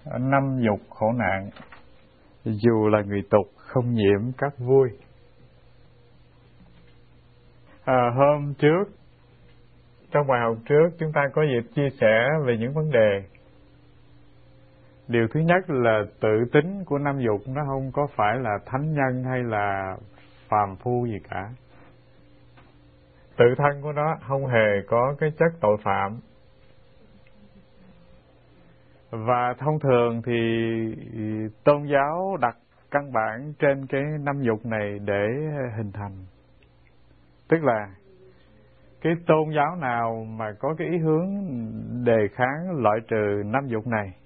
Năm dục khổ nạn. Dù là người tục không nhiễm các vui. Hôm trước, trong bài học trước, chúng ta có dịp chia sẻ về những vấn đề. Điều thứ nhất là tự tính của năm dục nó không có phải là thánh nhân hay là phàm phu gì cả. Tự thân của nó không hề có cái chất tội phạm. Và thông thường thì tôn giáo đặt căn bản trên cái năm dục này để hình thành. Tức là cái tôn giáo nào mà có cái ý hướng đề kháng loại trừ năm dục này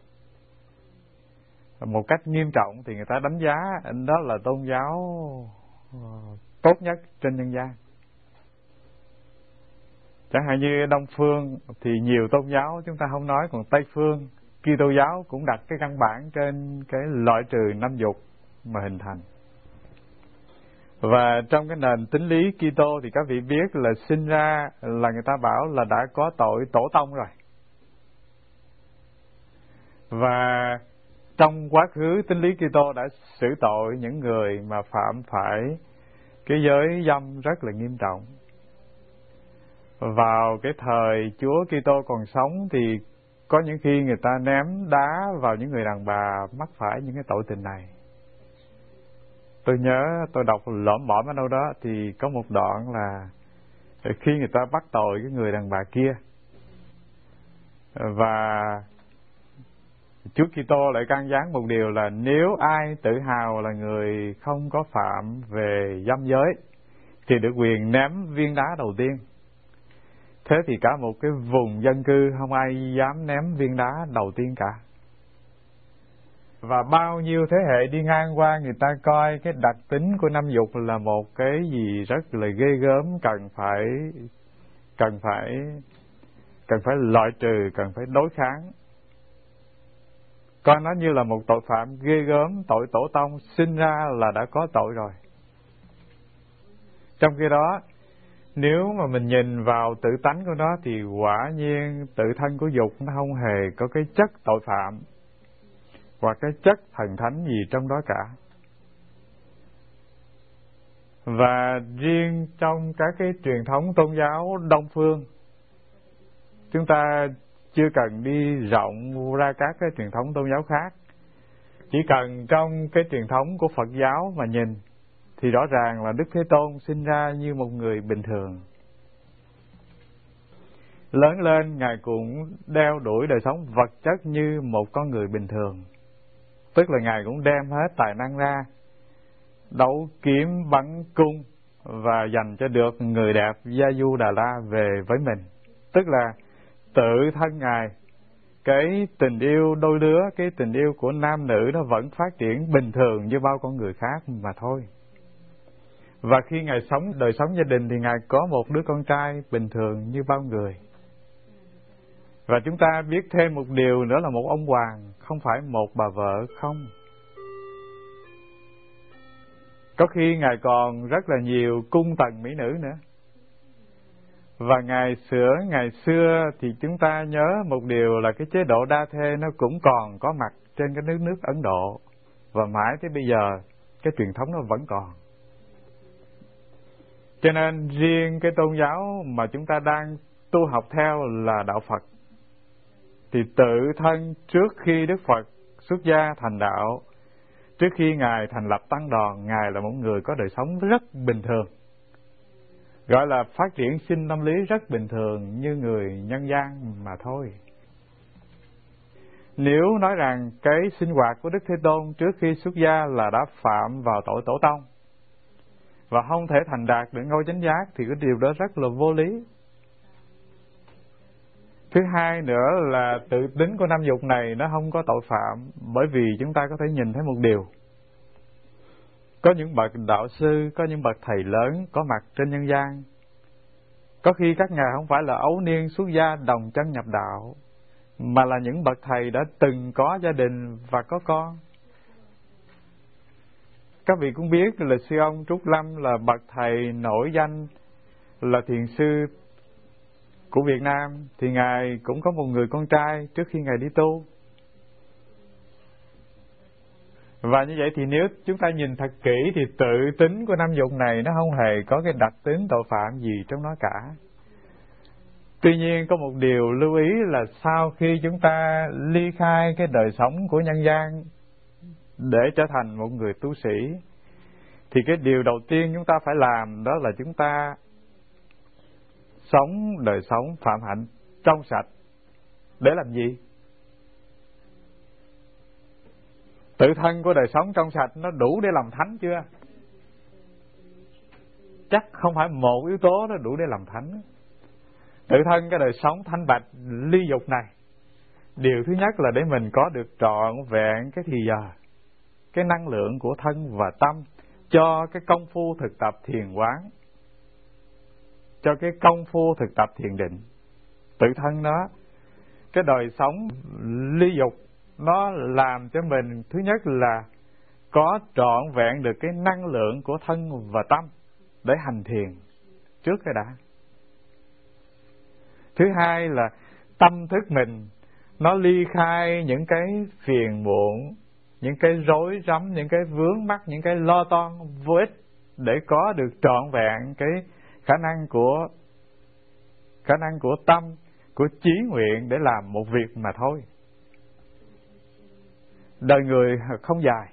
một cách nghiêm trọng thì người ta đánh giá đó là tôn giáo tốt nhất trên nhân gian. Chẳng hạn như Đông phương thì nhiều tôn giáo chúng ta không nói, còn Tây phương Kitô giáo cũng đặt cái căn bản trên cái loại trừ năm dục mà hình thành. Và trong cái nền tín lý Kitô thì các vị biết là sinh ra là người ta bảo là đã có tội tổ tông rồi. Và trong quá khứ tín lý Kitô đã xử tội những người mà phạm phải cái giới dâm rất là nghiêm trọng. Vào cái thời Chúa Kitô còn sống thì có những khi người ta ném đá vào những người đàn bà mắc phải những cái tội tình này. Tôi nhớ tôi đọc lỏm bỏm ở đâu đó thì có một đoạn là khi người ta bắt tội cái người đàn bà kia và Chúa Kitô lại can gián một điều là nếu ai tự hào là người không có phạm về dâm giới thì được quyền ném viên đá đầu tiên. Thế thì cả một cái vùng dân cư không ai dám ném viên đá đầu tiên cả. Và bao nhiêu thế hệ đi ngang qua người ta coi cái đặc tính của năm dục là một cái gì rất là ghê gớm, cần phải loại trừ, cần phải đối kháng. Coi nó như là một tội phạm ghê gớm, tội tổ tông sinh ra là đã có tội rồi. Trong khi đó, nếu mà mình nhìn vào tự tánh của nó thì quả nhiên tự thân của dục nó không hề có cái chất tội phạm hoặc cái chất thần thánh gì trong đó cả. Và riêng trong các cái truyền thống tôn giáo Đông phương, chúng ta chưa cần đi rộng ra các cái truyền thống tôn giáo khác. Chỉ cần trong cái truyền thống của Phật giáo mà nhìn thì rõ ràng là Đức Thế Tôn sinh ra như một người bình thường. Lớn lên Ngài cũng đeo đuổi đời sống vật chất như một con người bình thường. Tức là Ngài cũng đem hết tài năng ra đấu kiếm bắn cung và dành cho được người đẹp Gia Du Đà La về với mình. Tức là tự thân Ngài, cái tình yêu đôi lứa, cái tình yêu của nam nữ nó vẫn phát triển bình thường như bao con người khác mà thôi. Và khi Ngài sống đời sống gia đình thì Ngài có một đứa con trai bình thường như bao người. Và chúng ta biết thêm một điều nữa là một ông hoàng, không phải một bà vợ không. Có khi Ngài còn rất là nhiều cung tần mỹ nữ nữa. Và ngày xưa thì chúng ta nhớ một điều là cái chế độ đa thê nó cũng còn có mặt trên cái nước Ấn Độ. Và mãi tới bây giờ cái truyền thống nó vẫn còn. Cho nên riêng cái tôn giáo mà chúng ta đang tu học theo là đạo Phật, thì tự thân trước khi Đức Phật xuất gia thành đạo, trước khi Ngài thành lập tăng đoàn, Ngài là một người có đời sống rất bình thường, gọi là phát triển sinh tâm lý rất bình thường như người nhân gian mà thôi. Nếu nói rằng cái sinh hoạt của Đức Thế Tôn trước khi xuất gia là đã phạm vào tội tổ tông và không thể thành đạt được ngôi chánh giác thì cái điều đó rất là vô lý. Thứ hai nữa là tự tính của năm dục này nó không có tội phạm, bởi vì chúng ta có thể nhìn thấy một điều. Có những bậc đạo sư, có những bậc thầy lớn có mặt trên nhân gian. Có khi các ngài không phải là ấu niên xuất gia đồng chân nhập đạo, mà là những bậc thầy đã từng có gia đình và có con. Các vị cũng biết là sư ông Trúc Lâm là bậc thầy nổi danh, là thiền sư của Việt Nam, thì Ngài cũng có một người con trai trước khi Ngài đi tu. Và như vậy thì nếu chúng ta nhìn thật kỹ thì tự tính của năm dục này nó không hề có cái đặc tính tội phạm gì trong nó cả. Tuy nhiên có một điều lưu ý là sau khi chúng ta ly khai cái đời sống của nhân gian để trở thành một người tu sĩ, thì cái điều đầu tiên chúng ta phải làm đó là chúng ta sống đời sống phạm hạnh trong sạch. Để làm gì? Tự thân của đời sống trong sạch nó đủ để làm thánh chưa? Chắc không phải một yếu tố nó đủ để làm thánh. Tự thân cái đời sống thanh bạch ly dục này, điều thứ nhất là để mình có được trọn vẹn cái thì giờ, cái năng lượng của thân và tâm cho cái công phu thực tập thiền quán, cho cái công phu thực tập thiền định. Tự thân nó, cái đời sống ly dục nó làm cho mình thứ nhất là có trọn vẹn được cái năng lượng của thân và tâm để hành thiền trước cái đã. Thứ hai là tâm thức mình nó ly khai những cái phiền muộn, những cái rối rắm, những cái vướng mắc, những cái lo toan vô ích, để có được trọn vẹn cái khả năng của tâm, của chí nguyện để làm một việc mà thôi. Đời người không dài,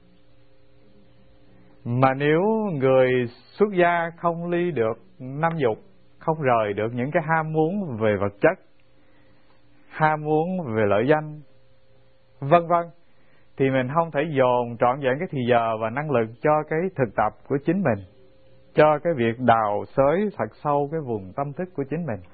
mà nếu người xuất gia không ly được năm dục, không rời được những cái ham muốn về vật chất, ham muốn về lợi danh, vân vân, thì mình không thể dồn trọn vẹn cái thì giờ và năng lực cho cái thực tập của chính mình, cho cái việc đào xới thật sâu cái vùng tâm thức của chính mình.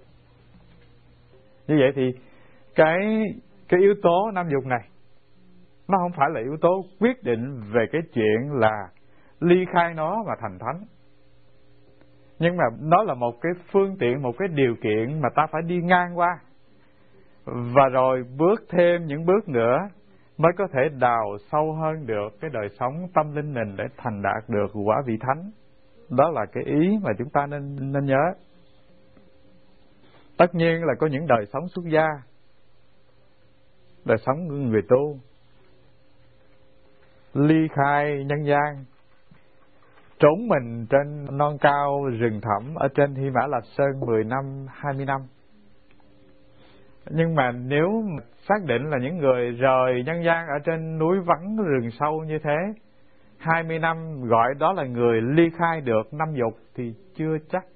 Như vậy thì cái yếu tố năm dục này nó không phải là yếu tố quyết định về cái chuyện là ly khai nó mà thành thánh, nhưng mà nó là một cái phương tiện, một cái điều kiện mà ta phải đi ngang qua, và rồi bước thêm những bước nữa mới có thể đào sâu hơn được cái đời sống tâm linh mình để thành đạt được quả vị thánh. Đó là cái ý mà chúng ta nên nhớ. Tất nhiên là có những đời sống xuất gia, đời sống của người tu, ly khai nhân gian, trốn mình trên non cao rừng thẳm ở trên Hy Mã Lạp Sơn 10 năm, 20 năm. Nhưng mà nếu xác định là những người rời nhân gian ở trên núi vắng rừng sâu như thế, 20 năm gọi đó là người ly khai được năm dục thì chưa chắc.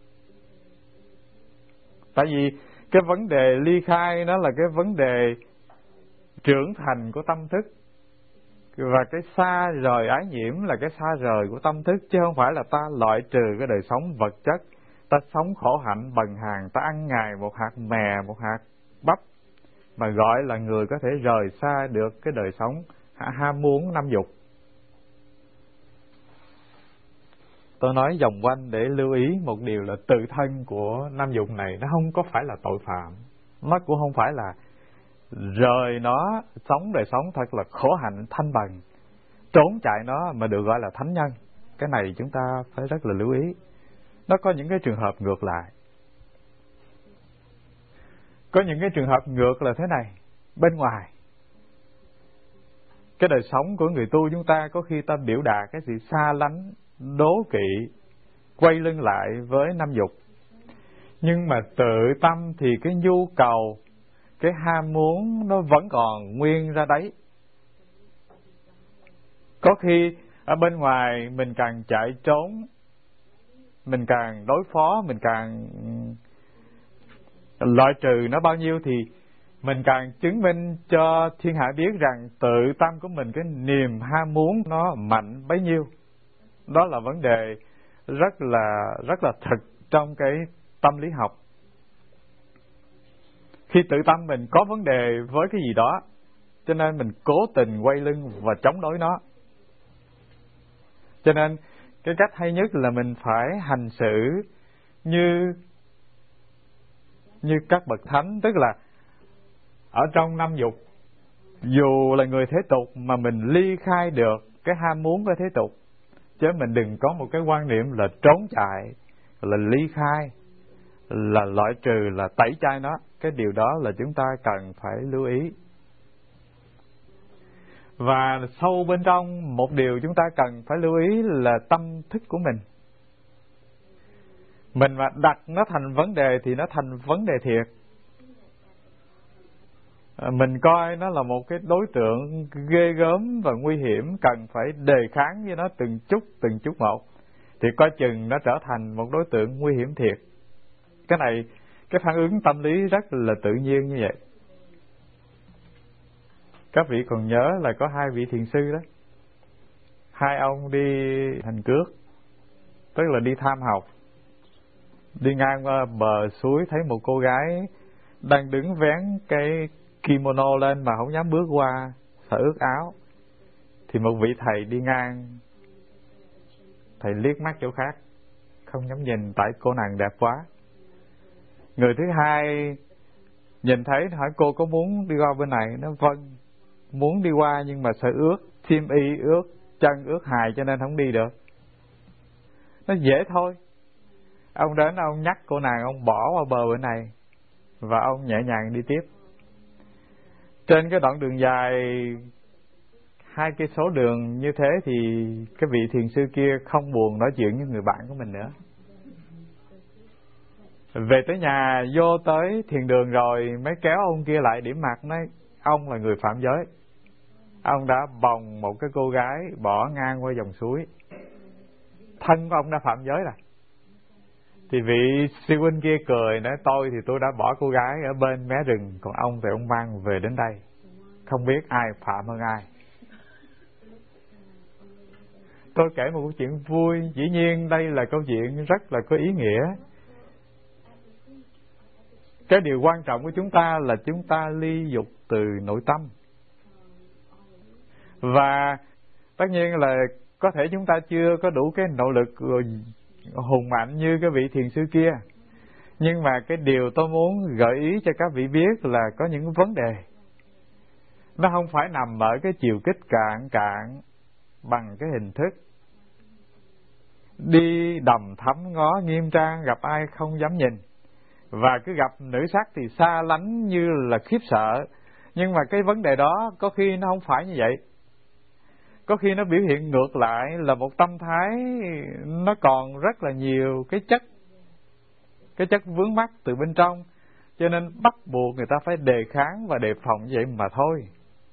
Tại vì cái vấn đề ly khai nó là cái vấn đề trưởng thành của tâm thức, và cái xa rời ái nhiễm là cái xa rời của tâm thức, chứ không phải là ta loại trừ cái đời sống vật chất, ta sống khổ hạnh bần hàn, ta ăn ngày một hạt mè, một hạt bắp, mà gọi là người có thể rời xa được cái đời sống ham muốn năm dục. Tôi nói vòng quanh để lưu ý một điều là tự thân của năm dục này nó không có phải là tội phạm, nó cũng không phải là rời nó sống đời sống thật là khổ hạnh thanh bằng, trốn chạy nó mà được gọi là thánh nhân. Cái này chúng ta phải rất là lưu ý. Nó có những cái trường hợp ngược lại. Có những cái trường hợp ngược là thế này. Bên ngoài cái đời sống của người tu chúng ta có khi ta biểu đạt cái sự xa lánh, đố kỵ, quay lưng lại với năm dục, nhưng mà tự tâm thì cái nhu cầu, cái ham muốn nó vẫn còn nguyên ra đấy. Có khi ở bên ngoài mình càng chạy trốn, mình càng đối phó, mình càng loại trừ nó bao nhiêu, thì mình càng chứng minh cho thiên hạ biết rằng tự tâm của mình, cái niềm ham muốn nó mạnh bấy nhiêu. Đó là vấn đề rất là thực trong cái tâm lý học. Khi tự tâm mình có vấn đề với cái gì đó, cho nên mình cố tình quay lưng và chống đối nó. Cho nên cái cách hay nhất là mình phải hành xử như các bậc thánh, tức là ở trong năm dục, dù là người thế tục mà mình ly khai được cái ham muốn của thế tục, chứ mình đừng có một cái quan niệm là trốn chạy, là ly khai, là loại trừ, là tẩy chay nó. Cái điều đó là chúng ta cần phải lưu ý. Và sâu bên trong, một điều chúng ta cần phải lưu ý là tâm thức của mình. Mình mà đặt nó thành vấn đề thì nó thành vấn đề thiệt. Mình coi nó là một cái đối tượng ghê gớm và nguy hiểm, cần phải đề kháng với nó từng chút một, thì coi chừng nó trở thành một đối tượng nguy hiểm thiệt. Cái này, cái phản ứng tâm lý rất là tự nhiên như vậy. Các vị còn nhớ là có 2 vị thiền sư đó, 2 ông đi hành cước, tức là đi tham học. Đi ngang qua bờ suối thấy một cô gái đang đứng vén cái kimono lên mà không dám bước qua, sợ ướt áo. Thì một vị thầy đi ngang, thầy liếc mắt chỗ khác, không dám nhìn tại cô nàng đẹp quá. Người thứ hai nhìn thấy hỏi cô có muốn đi qua bên này, nó vâng, muốn đi qua nhưng mà sợ ướt, xiêm y ướt, chân ướt hài cho nên không đi được. Nó dễ thôi. Ông đến ông nhắc cô nàng, ông bỏ qua bờ bên này và ông nhẹ nhàng đi tiếp. Trên cái đoạn đường dài 2 cây số đường như thế thì cái vị thiền sư kia không buồn nói chuyện với người bạn của mình nữa. Về tới nhà, vô tới thiền đường rồi mới kéo ông kia lại điểm mặt, nói ông là người phạm giới. Ông đã bồng một cái cô gái bỏ ngang qua dòng suối. Thân của ông đã phạm giới rồi. Thì vị sư huynh kia cười nói tôi đã bỏ cô gái ở bên mé rừng, còn ông thì ông mang về đến đây. Không biết ai phạm hơn ai. Tôi kể một câu chuyện vui, dĩ nhiên đây là câu chuyện rất là có ý nghĩa. Cái điều quan trọng của chúng ta là chúng ta ly dục từ nội tâm. Và tất nhiên là có thể chúng ta chưa có đủ cái nội lực hùng mạnh như cái vị thiền sư kia. Nhưng mà cái điều tôi muốn gợi ý cho các vị biết là có những vấn đề. Nó không phải nằm ở cái chiều kích cạn bằng cái hình thức. Đi đầm thắm ngó nghiêm trang, gặp ai không dám nhìn. Và cứ gặp nữ sắc thì xa lánh như là khiếp sợ. Nhưng mà cái vấn đề đó có khi nó không phải như vậy. Có khi nó biểu hiện ngược lại là một tâm thái nó còn rất là nhiều cái chất vướng mắc từ bên trong, cho nên bắt buộc người ta phải đề kháng và đề phòng như vậy mà thôi.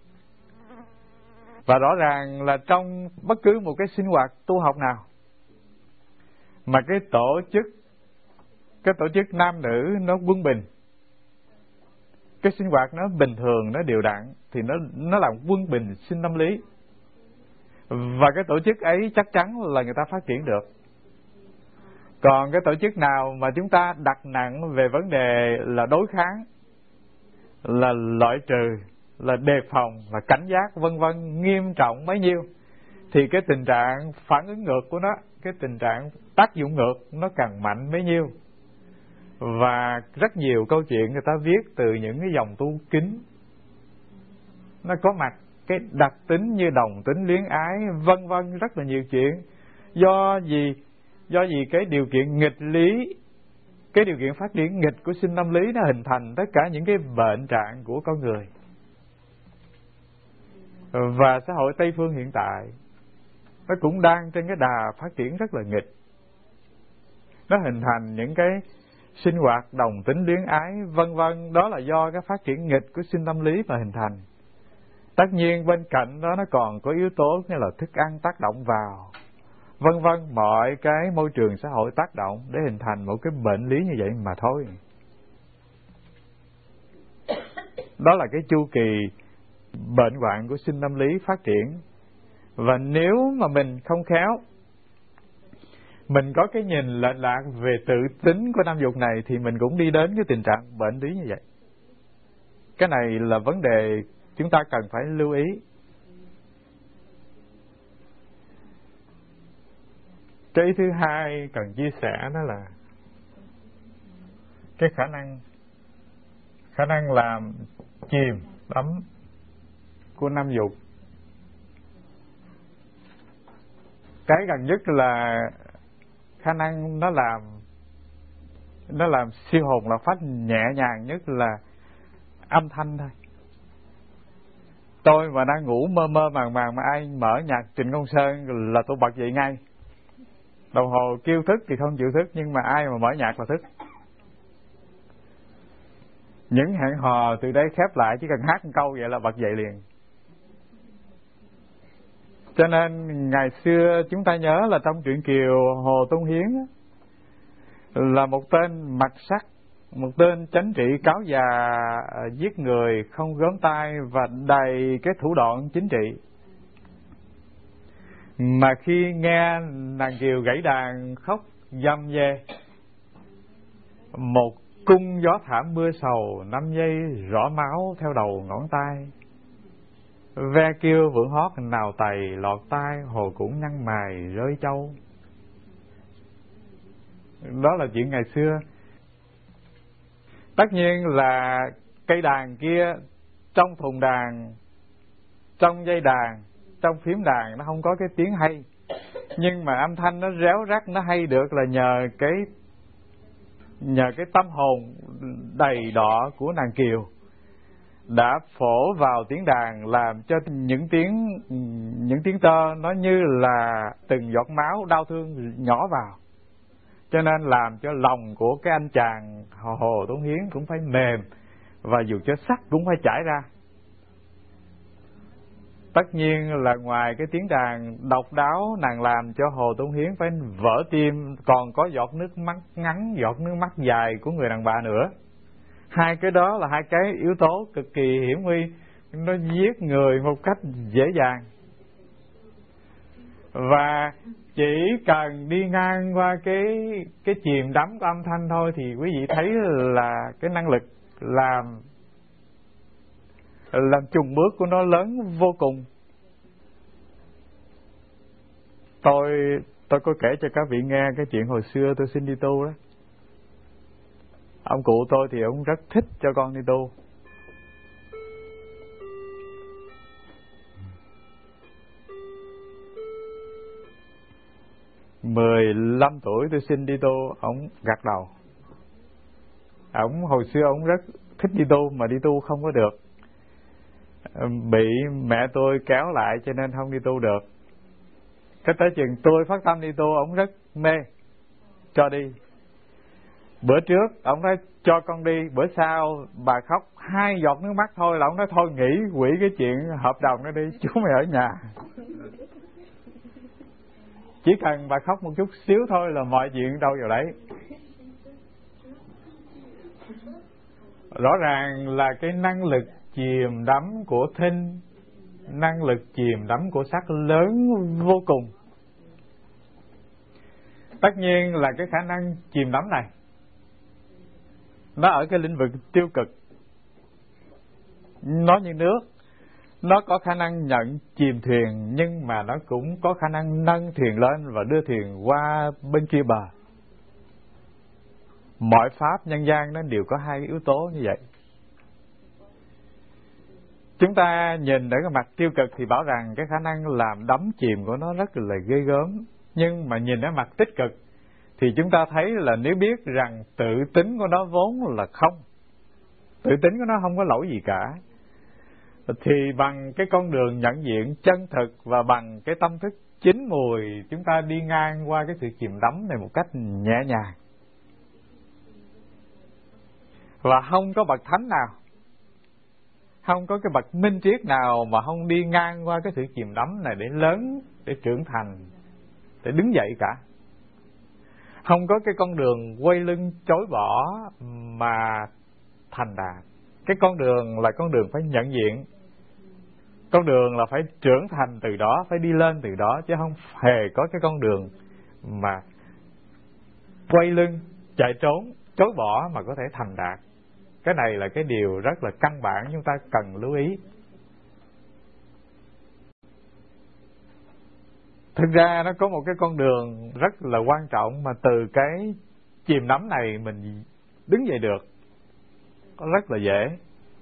Và rõ ràng là trong bất cứ một cái sinh hoạt tu học nào mà cái tổ chức nam nữ nó quân bình, cái sinh hoạt nó bình thường, nó đều đặn, thì nó làm quân bình sinh tâm lý. Và cái tổ chức ấy chắc chắn là người ta phát triển được. Còn cái tổ chức nào mà chúng ta đặt nặng về vấn đề là đối kháng, là loại trừ, là đề phòng, là cảnh giác vân vân nghiêm trọng bấy nhiêu, thì cái tình trạng phản ứng ngược của nó, cái tình trạng tác dụng ngược nó càng mạnh bấy nhiêu. Và rất nhiều câu chuyện người ta viết từ những cái dòng tu kính, nó có mặt cái đặc tính như đồng tính luyến ái vân vân, rất là nhiều chuyện. Do gì cái điều kiện nghịch lý, cái điều kiện phát triển nghịch của sinh tâm lý nó hình thành tất cả những cái bệnh trạng của con người. Và xã hội Tây phương hiện tại nó cũng đang trên cái đà phát triển rất là nghịch. Nó hình thành những cái sinh hoạt đồng tính luyến ái vân vân, đó là do cái phát triển nghịch của sinh tâm lý mà hình thành. Tất nhiên bên cạnh đó nó còn có yếu tố như là thức ăn tác động vào, vân vân, mọi cái môi trường xã hội tác động để hình thành một cái bệnh lý như vậy mà thôi. Đó là cái chu kỳ bệnh hoạn của sinh tâm lý phát triển. Và nếu mà mình không khéo, mình có cái nhìn lệch lạc về tự tính của năm dục này, thì mình cũng đi đến cái tình trạng bệnh lý như vậy. Cái này là vấn đề chúng ta cần phải lưu ý. Cái ý thứ hai cần chia sẻ đó là cái khả năng làm chìm đắm của năm dục. Cái gần nhất là khả năng nó làm siêu hồn là phát nhẹ nhàng nhất là âm thanh thôi. Tôi mà đang ngủ mơ mơ màng màng mà ai mở nhạc Trịnh Công Sơn là tôi bật dậy ngay. Đồng hồ kêu thức thì không chịu thức, nhưng mà ai mà mở nhạc là thức. Những hẹn hò từ đây khép lại, chỉ cần hát một câu vậy là bật dậy liền. Cho nên ngày xưa chúng ta nhớ là trong truyện Kiều, Hồ Tôn Hiến là một tên mặt sắc, một tên chánh trị cáo già, giết người không gớm tay và đầy cái thủ đoạn chính trị. Mà khi nghe nàng Kiều gãy đàn khóc dầm về, một cung gió thảm mưa sầu, 5 giây rõ máu theo đầu ngón tay. Ve kêu vượng hót nào tày lọt tai, hồ cũng nhăn mày rơi châu. Đó là chuyện ngày xưa. Tất nhiên là cây đàn kia trong thùng đàn, trong dây đàn, trong phím đàn nó không có cái tiếng hay, nhưng mà âm thanh nó réo rắt, nó hay được là nhờ cái tâm hồn đầy đọa của nàng Kiều đã phổ vào tiếng đàn, làm cho những tiếng tơ nó như là từng giọt máu đau thương nhỏ vào, cho nên làm cho lòng của cái anh chàng Hồ Tôn Hiến cũng phải mềm, và dù cho sắt cũng phải chảy ra. Tất nhiên là ngoài cái tiếng đàn độc đáo nàng làm cho Hồ Tôn Hiến phải vỡ tim, còn có giọt nước mắt ngắn, giọt nước mắt dài của người đàn bà nữa. Hai cái đó là hai cái yếu tố cực kỳ hiểm nguy, nó giết người một cách dễ dàng. Và chỉ cần đi ngang qua cái chìm đắm của âm thanh thôi thì quý vị thấy là cái năng lực làm chùng bước của nó lớn vô cùng. Tôi có kể cho các vị nghe cái chuyện hồi xưa tôi xin đi tu đó. Ông cụ tôi thì ông rất thích cho con đi tu. "15 tuổi tôi xin đi tu", ông gật đầu. Ông hồi xưa ông rất thích đi tu, mà đi tu không có được, bị mẹ tôi kéo lại cho nên không đi tu được. Cái tới chừng tôi phát tâm đi tu, ông rất mê, cho đi. Bữa trước ông nói cho con đi, bữa sau bà khóc 2 giọt nước mắt thôi là ông nói thôi nghỉ, hủy cái chuyện hợp đồng đó đi, chú mày ở nhà. Chỉ cần bà khóc một chút xíu thôi là mọi chuyện đâu vào đấy. Rõ ràng là cái năng lực chìm đắm của thinh, năng lực chìm đắm của sắc lớn vô cùng. Tất nhiên là cái khả năng chìm đắm này nó ở cái lĩnh vực tiêu cực. Nó như nước, nó có khả năng nhận chìm thuyền, nhưng mà nó cũng có khả năng nâng thuyền lên và đưa thuyền qua bên kia bờ. Mọi pháp nhân gian nó đều có hai yếu tố như vậy. Chúng ta nhìn ở cái mặt tiêu cực thì bảo rằng cái khả năng làm đắm chìm của nó rất là ghê gớm. Nhưng mà nhìn ở mặt tích cực thì chúng ta thấy là nếu biết rằng tự tính của nó vốn là không, tự tính của nó không có lỗi gì cả, thì bằng cái con đường nhận diện chân thực và bằng cái tâm thức chín mùi, chúng ta đi ngang qua cái sự chìm đắm này một cách nhẹ nhàng. Và không có bậc thánh nào, không có cái bậc minh triết nào mà không đi ngang qua cái sự chìm đắm này để lớn, để trưởng thành, để đứng dậy cả. Không có cái con đường quay lưng chối bỏ mà thành đạt. Cái con đường là con đường phải nhận diện, con đường là phải trưởng thành từ đó, phải đi lên từ đó, chứ không hề có cái con đường mà quay lưng, chạy trốn, chối bỏ mà có thể thành đạt. Cái này là cái điều rất là căn bản chúng ta cần lưu ý. Thực ra nó có một cái con đường rất là quan trọng mà từ cái chìm đắm này mình đứng dậy được, nó rất là dễ.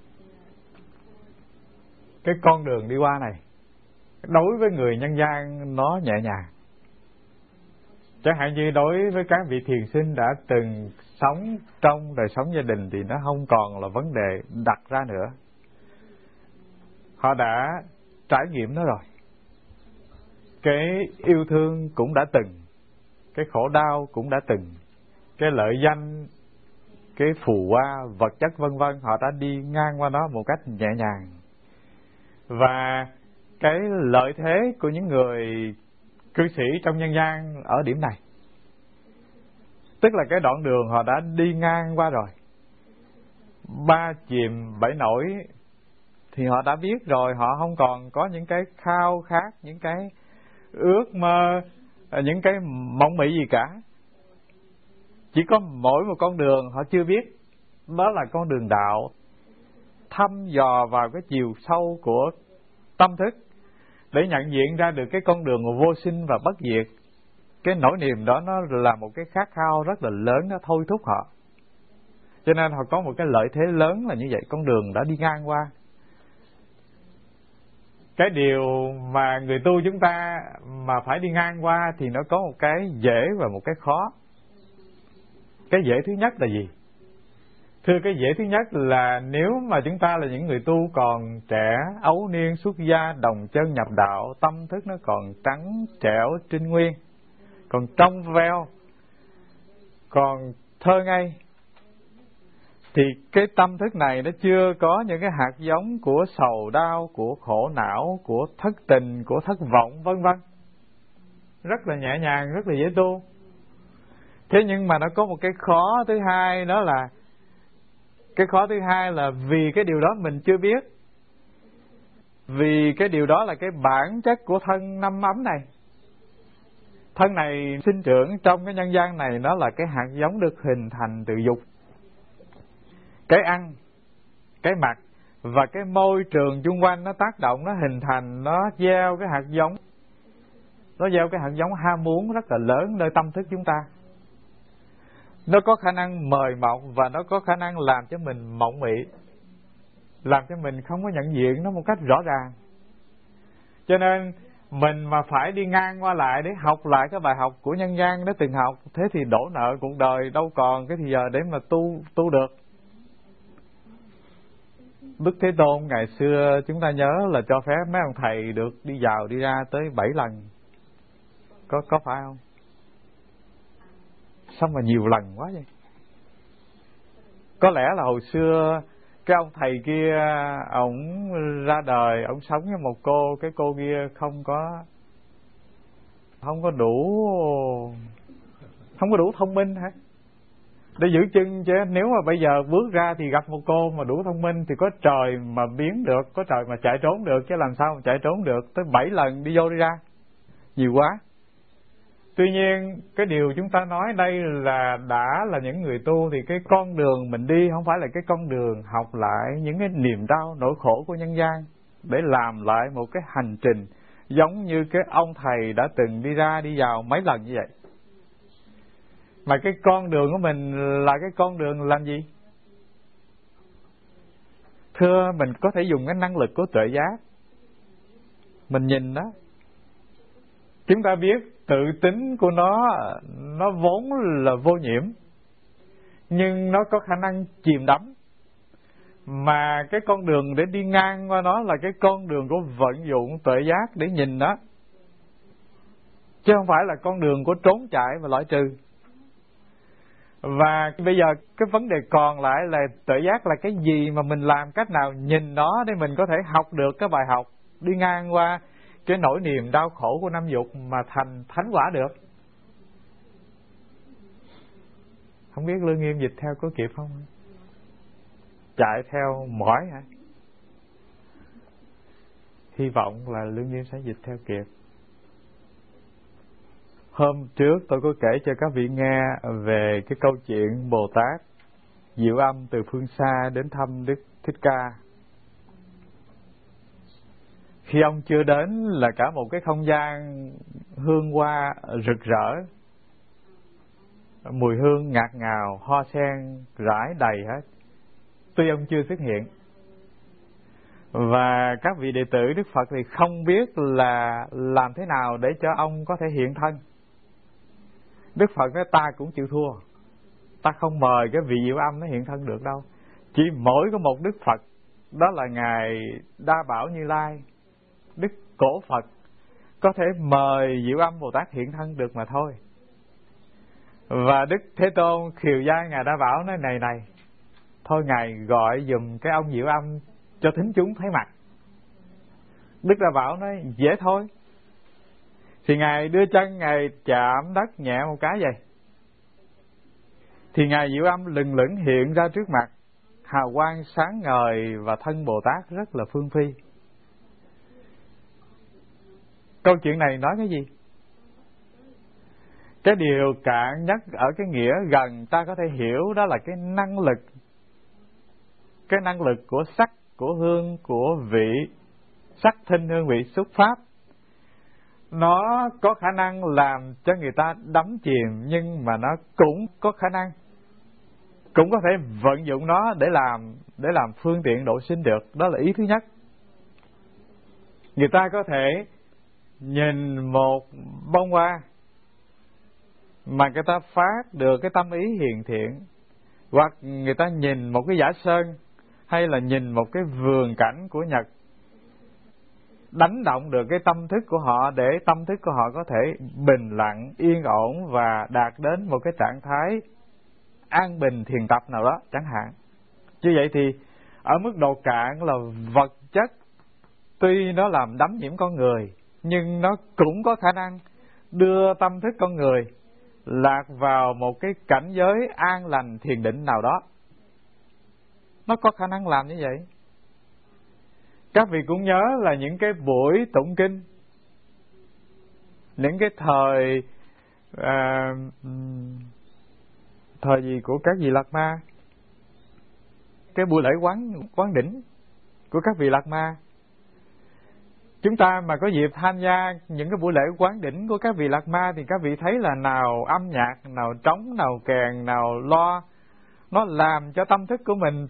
Cái con đường đi qua này đối với người nhân gian nó nhẹ nhàng. Chẳng hạn như đối với các vị thiền sinh đã từng sống trong đời sống gia đình thì nó không còn là vấn đề đặt ra nữa. họ đã trải nghiệm nó rồi. Cái yêu thương cũng đã từng, cái khổ đau cũng đã từng, cái lợi danh, cái phù hoa, vật chất vân vân, họ đã đi ngang qua nó một cách nhẹ nhàng. Và cái lợi thế của những người cư sĩ trong nhân gian ở điểm này, tức là cái đoạn đường họ đã đi ngang qua rồi, ba chìm bảy nổi, thì họ đã biết rồi. Họ không còn có những cái khao khát, những cái ước mơ, những cái mộng mị gì cả. Chỉ có mỗi một con đường họ chưa biết, đó là con đường đạo, thăm dò vào cái chiều sâu của tâm thức để nhận diện ra được cái con đường của vô sinh và bất diệt. Cái nỗi niềm đó nó là một cái khát khao rất là lớn, nó thôi thúc họ. Cho nên họ có một cái lợi thế lớn là như vậy, con đường đã đi ngang qua. Cái điều mà người tu chúng ta mà phải đi ngang qua thì nó có một cái dễ và một cái khó. Cái dễ thứ nhất là gì? Thưa, cái dễ thứ nhất là nếu mà chúng ta là những người tu còn trẻ, ấu niên, xuất gia, đồng chân nhập đạo, tâm thức nó còn trắng, trẻo, trinh nguyên, còn trong veo, còn thơ ngây, thì cái tâm thức này nó chưa có những cái hạt giống của sầu đau, của khổ não, của thất tình, của thất vọng vân vân. Rất là nhẹ nhàng, rất là dễ tu. Thế nhưng mà nó có một cái khó thứ hai, đó là cái khó thứ hai là vì cái điều đó mình chưa biết. Vì cái điều đó là cái bản chất của thân năm ấm này. Thân này sinh trưởng trong cái nhân gian này, nó là cái hạt giống được hình thành từ dục. Cái ăn, cái mặc và cái môi trường chung quanh nó tác động, nó hình thành, nó gieo cái hạt giống. Nó gieo cái hạt giống ham muốn rất là lớn nơi tâm thức chúng ta. Nó có khả năng mời mộng và nó có khả năng làm cho mình mộng mị, làm cho mình không có nhận diện nó một cách rõ ràng. Cho nên mình mà phải đi ngang qua lại để học lại cái bài học của nhân gian đã từng học, thế thì đổ nợ cuộc đời đâu còn cái thì giờ để mà tu được. Đức Thế Tôn ngày xưa chúng ta nhớ là cho phép mấy ông thầy được đi vào đi ra tới 7 lần. Có phải không? Sao mà nhiều lần quá vậy? Có lẽ là hồi xưa cái ông thầy kia, ổng ra đời, ổng sống với một cô, cái cô kia không có đủ thông minh hả? Để giữ chân chứ, nếu mà bây giờ bước ra thì gặp một cô mà đủ thông minh thì có trời mà biến được, có trời mà chạy trốn được, chứ làm sao mà chạy trốn được. Tới 7 lần đi vô đi ra, nhiều quá. Tuy nhiên cái điều chúng ta nói đây là đã là những người tu thì cái con đường mình đi không phải là cái con đường học lại những cái niềm đau nỗi khổ của nhân gian, để làm lại một cái hành trình giống như cái ông thầy đã từng đi ra đi vào mấy lần như vậy. Mà cái con đường của mình là cái con đường làm gì? Thưa, mình có thể dùng cái năng lực của tuệ giác. Mình nhìn đó, chúng ta biết tự tính của nó vốn là vô nhiễm, nhưng nó có khả năng chìm đắm. Mà cái con đường để đi ngang qua nó là cái con đường của vận dụng tuệ giác để nhìn đó, chứ không phải là con đường của trốn chạy và loại trừ. Và bây giờ cái vấn đề còn lại là tuệ giác là cái gì, mà mình làm cách nào nhìn nó để mình có thể học được cái bài học, đi ngang qua cái nỗi niềm đau khổ của năm dục mà thành thánh quả được. Không biết Lương Nghiêm dịch theo có kịp không? Chạy theo mỏi hả? Hy vọng là Lương Nghiêm sẽ dịch theo kịp. Hôm trước tôi có kể cho các vị nghe về cái câu chuyện Bồ Tát Diệu Âm từ phương xa đến thăm Đức Thích Ca. Khi ông chưa đến là cả một cái không gian hương hoa rực rỡ, mùi hương ngạt ngào, hoa sen rải đầy hết, tuy ông chưa xuất hiện. Và các vị đệ tử Đức Phật thì không biết là làm thế nào để cho ông có thể hiện thân. Đức Phật nói ta cũng chịu thua, ta không mời cái vị Diệu Âm nó hiện thân được đâu. Chỉ mỗi có một Đức Phật đó là Ngài Đa Bảo Như Lai, Đức Cổ Phật, có thể mời Diệu Âm Bồ Tát hiện thân được mà thôi. Và Đức Thế Tôn khiều gia Ngài Đa Bảo nói này, thôi Ngài gọi dùm cái ông Diệu Âm cho thính chúng thấy mặt. Đức Đa Bảo nói dễ thôi. Thì Ngài đưa chân Ngài chạm đất nhẹ một cái vậy, thì Ngài Diệu Âm lừng lững hiện ra trước mặt, hào quang sáng ngời và thân Bồ Tát rất là phương phi. Câu chuyện này nói cái gì? Cái điều cạn nhất ở cái nghĩa gần ta có thể hiểu đó là cái năng lực. Cái năng lực của sắc, của hương, của vị, sắc thinh hương vị xúc pháp. Nó có khả năng làm cho người ta đắm chìm, nhưng mà nó cũng có khả năng, cũng có thể vận dụng nó để làm phương tiện độ sinh được. Đó là ý thứ nhất. Người ta có thể nhìn một bông hoa mà người ta phát được cái tâm ý hiền thiện, hoặc người ta nhìn một cái dải sơn, hay là nhìn một cái vườn cảnh của Nhật, đánh động được cái tâm thức của họ, để tâm thức của họ có thể bình lặng, yên ổn và đạt đến một cái trạng thái an bình thiền tập nào đó chẳng hạn. Như vậy thì ở mức độ cạn là vật chất tuy nó làm đắm nhiễm con người, nhưng nó cũng có khả năng đưa tâm thức con người lạc vào một cái cảnh giới an lành thiền định nào đó. Nó có khả năng làm như vậy. Các vị cũng nhớ là những cái buổi tụng kinh, những cái thời gì của các vị Lạt Ma, cái buổi lễ quán đỉnh của các vị Lạt Ma. Chúng ta mà có dịp tham gia những cái buổi lễ quán đỉnh của các vị Lạt Ma thì các vị thấy là nào âm nhạc, nào trống, nào kèn, nào loa, nó làm cho tâm thức của mình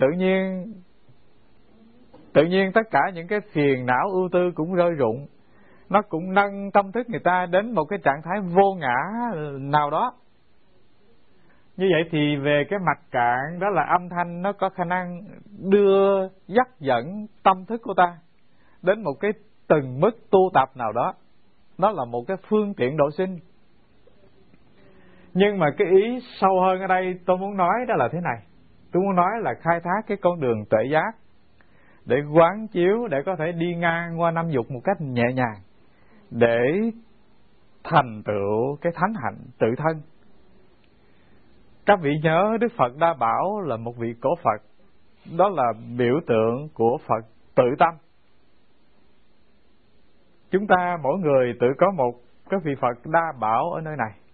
tự nhiên tất cả những cái phiền não ưu tư cũng rơi rụng. Nó cũng nâng tâm thức người ta đến một cái trạng thái vô ngã nào đó. Như vậy thì về cái mặt cạn đó là âm thanh nó có khả năng dắt dẫn tâm thức của ta đến một cái từng mức tu tập nào đó. Đó là một cái phương tiện độ sinh. Nhưng mà cái ý sâu hơn ở đây tôi muốn nói đó là thế này. Tôi muốn nói là khai thác cái con đường tuệ giác, để quán chiếu, để có thể đi ngang qua năm dục một cách nhẹ nhàng, để thành tựu cái thánh hạnh tự thân. Các vị nhớ Đức Phật Đa Bảo là một vị cổ Phật. Đó là biểu tượng của Phật tự tâm. Chúng ta mỗi người tự có một cái vị Phật Đa Bảo ở nơi này.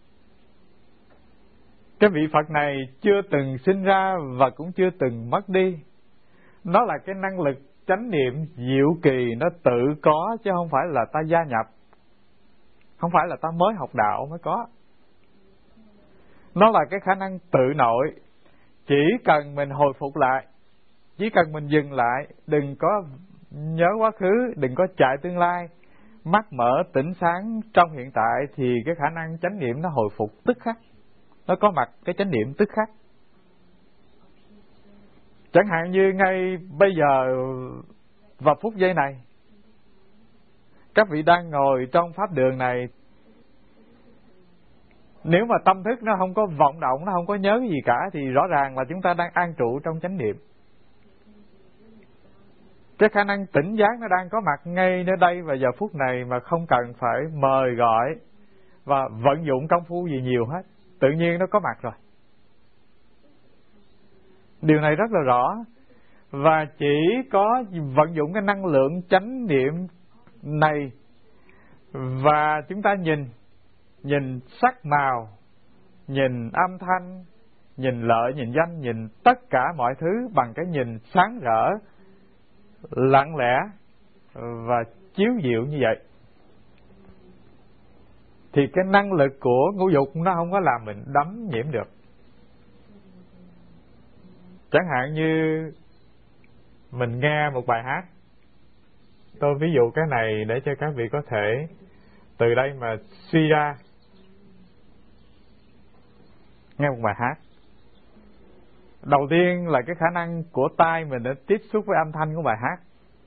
Cái vị Phật này chưa từng sinh ra và cũng chưa từng mất đi. Nó là cái năng lực chánh niệm diệu kỳ, nó tự có chứ không phải là ta gia nhập, không phải là ta mới học đạo mới có. Nó là cái khả năng tự nội. Chỉ cần mình hồi phục lại, chỉ cần mình dừng lại, đừng có nhớ quá khứ, đừng có chạy tương lai, mắt mở tỉnh sáng trong hiện tại, thì cái khả năng chánh niệm nó hồi phục tức khắc. Nó có mặt cái chánh niệm tức khắc. Chẳng hạn như ngay bây giờ vào phút giây này, các vị đang ngồi trong pháp đường này, nếu mà tâm thức nó không có vọng động, nó không có nhớ cái gì cả, thì rõ ràng là chúng ta đang an trụ trong chánh niệm. Cái khả năng tỉnh giác nó đang có mặt ngay nơi đây và giờ phút này, mà không cần phải mời gọi và vận dụng công phu gì nhiều hết, tự nhiên nó có mặt rồi. Điều này rất là rõ. Và chỉ có vận dụng cái năng lượng chánh niệm này, và chúng ta nhìn sắc màu, nhìn âm thanh, nhìn lợi, nhìn danh, nhìn tất cả mọi thứ bằng cái nhìn sáng rỡ, lặng lẽ và chiếu diệu như vậy, thì cái năng lực của ngũ dục nó không có làm mình đắm nhiễm được. Chẳng hạn như mình nghe một bài hát, tôi ví dụ cái này để cho các vị có thể từ đây mà suy ra. Nghe một bài hát, Đầu tiên là cái khả năng của tai mình để tiếp xúc với âm thanh của bài hát.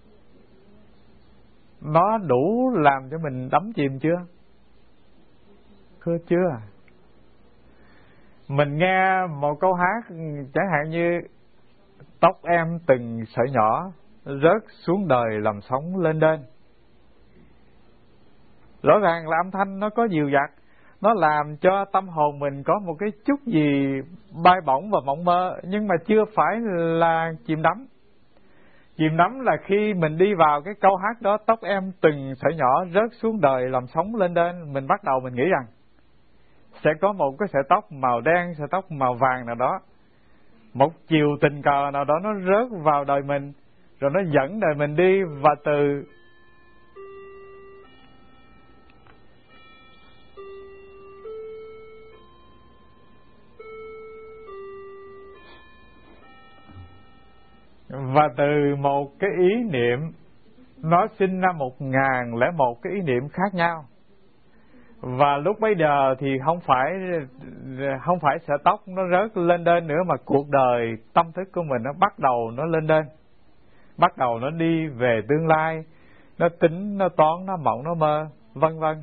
Nó đủ làm cho mình đắm chìm chưa? Chưa. Mình nghe một câu hát chẳng hạn như tóc em từng sợi nhỏ rớt xuống đời làm sóng lên đên. Rõ ràng là âm thanh nó có dịu dặt, nó làm cho tâm hồn mình có một cái chút gì bay bổng và mộng mơ, nhưng mà chưa phải là chìm đắm. Chìm đắm là khi mình đi vào cái câu hát đó, tóc em từng sợi nhỏ rớt xuống đời làm sóng lên đên, mình bắt đầu mình nghĩ rằng sẽ có một cái sợi tóc màu đen, sợi tóc màu vàng nào đó, một chiều tình cờ nào đó nó rớt vào đời mình, rồi nó dẫn đời mình đi, và từ một cái ý niệm nó sinh ra 1001 cái ý niệm khác nhau. Và lúc bấy giờ thì không phải sợi tóc nó rớt lên đên nữa, mà cuộc đời tâm thức của mình nó bắt đầu nó lên đên, bắt đầu nó đi về tương lai, nó tính, nó toán, nó mộng, nó mơ, vân vân.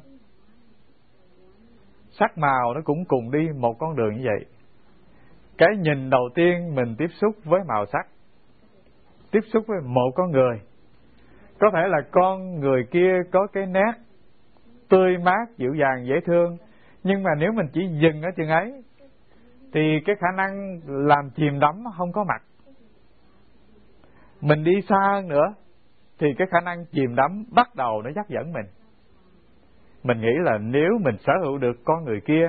Sắc màu nó cũng cùng đi một con đường như vậy. Cái nhìn đầu tiên mình tiếp xúc với màu sắc, tiếp xúc với một con người, có thể là con người kia có cái nét tươi mát, dịu dàng, dễ thương, nhưng mà nếu mình chỉ dừng ở chừng ấy thì cái khả năng làm chìm đắm không có mặt. Mình đi xa hơn nữa thì cái khả năng chìm đắm bắt đầu nó dắt dẫn mình. Mình nghĩ là nếu mình sở hữu được con người kia,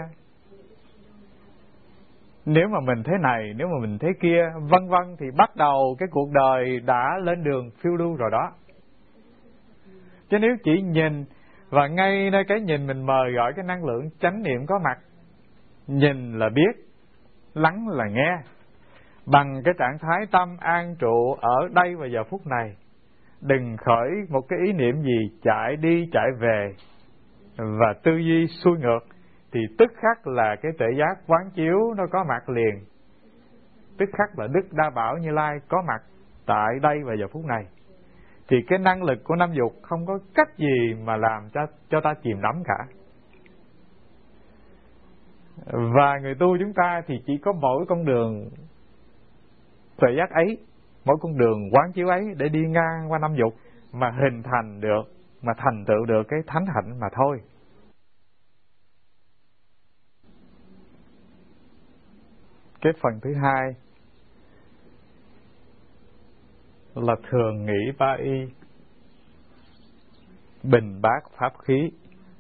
nếu mà mình thế này, nếu mà mình thế kia, vân vân, thì bắt đầu cái cuộc đời đã lên đường phiêu lưu rồi đó. Chứ nếu chỉ nhìn, và ngay nơi cái nhìn mình mời gọi cái năng lượng chánh niệm có mặt. Nhìn là biết, lắng là nghe, bằng cái trạng thái tâm an trụ ở đây và giờ phút này. Đừng khởi một cái ý niệm gì chạy đi chạy về và tư duy xuôi ngược, thì tức khắc là cái tuệ giác quán chiếu nó có mặt liền. Tức khắc là Đức Đa Bảo Như Lai có mặt tại đây và giờ phút này. Thì cái năng lực của năm dục không có cách gì mà làm cho ta chìm đắm cả. Và người tu chúng ta thì chỉ có mỗi con đường tuệ giác ấy, mỗi con đường quán chiếu ấy để đi ngang qua năm dục mà hình thành được, mà thành tựu được cái thánh hạnh mà thôi. Cái phần thứ hai là thường nghĩ ba y, bình bát pháp khí,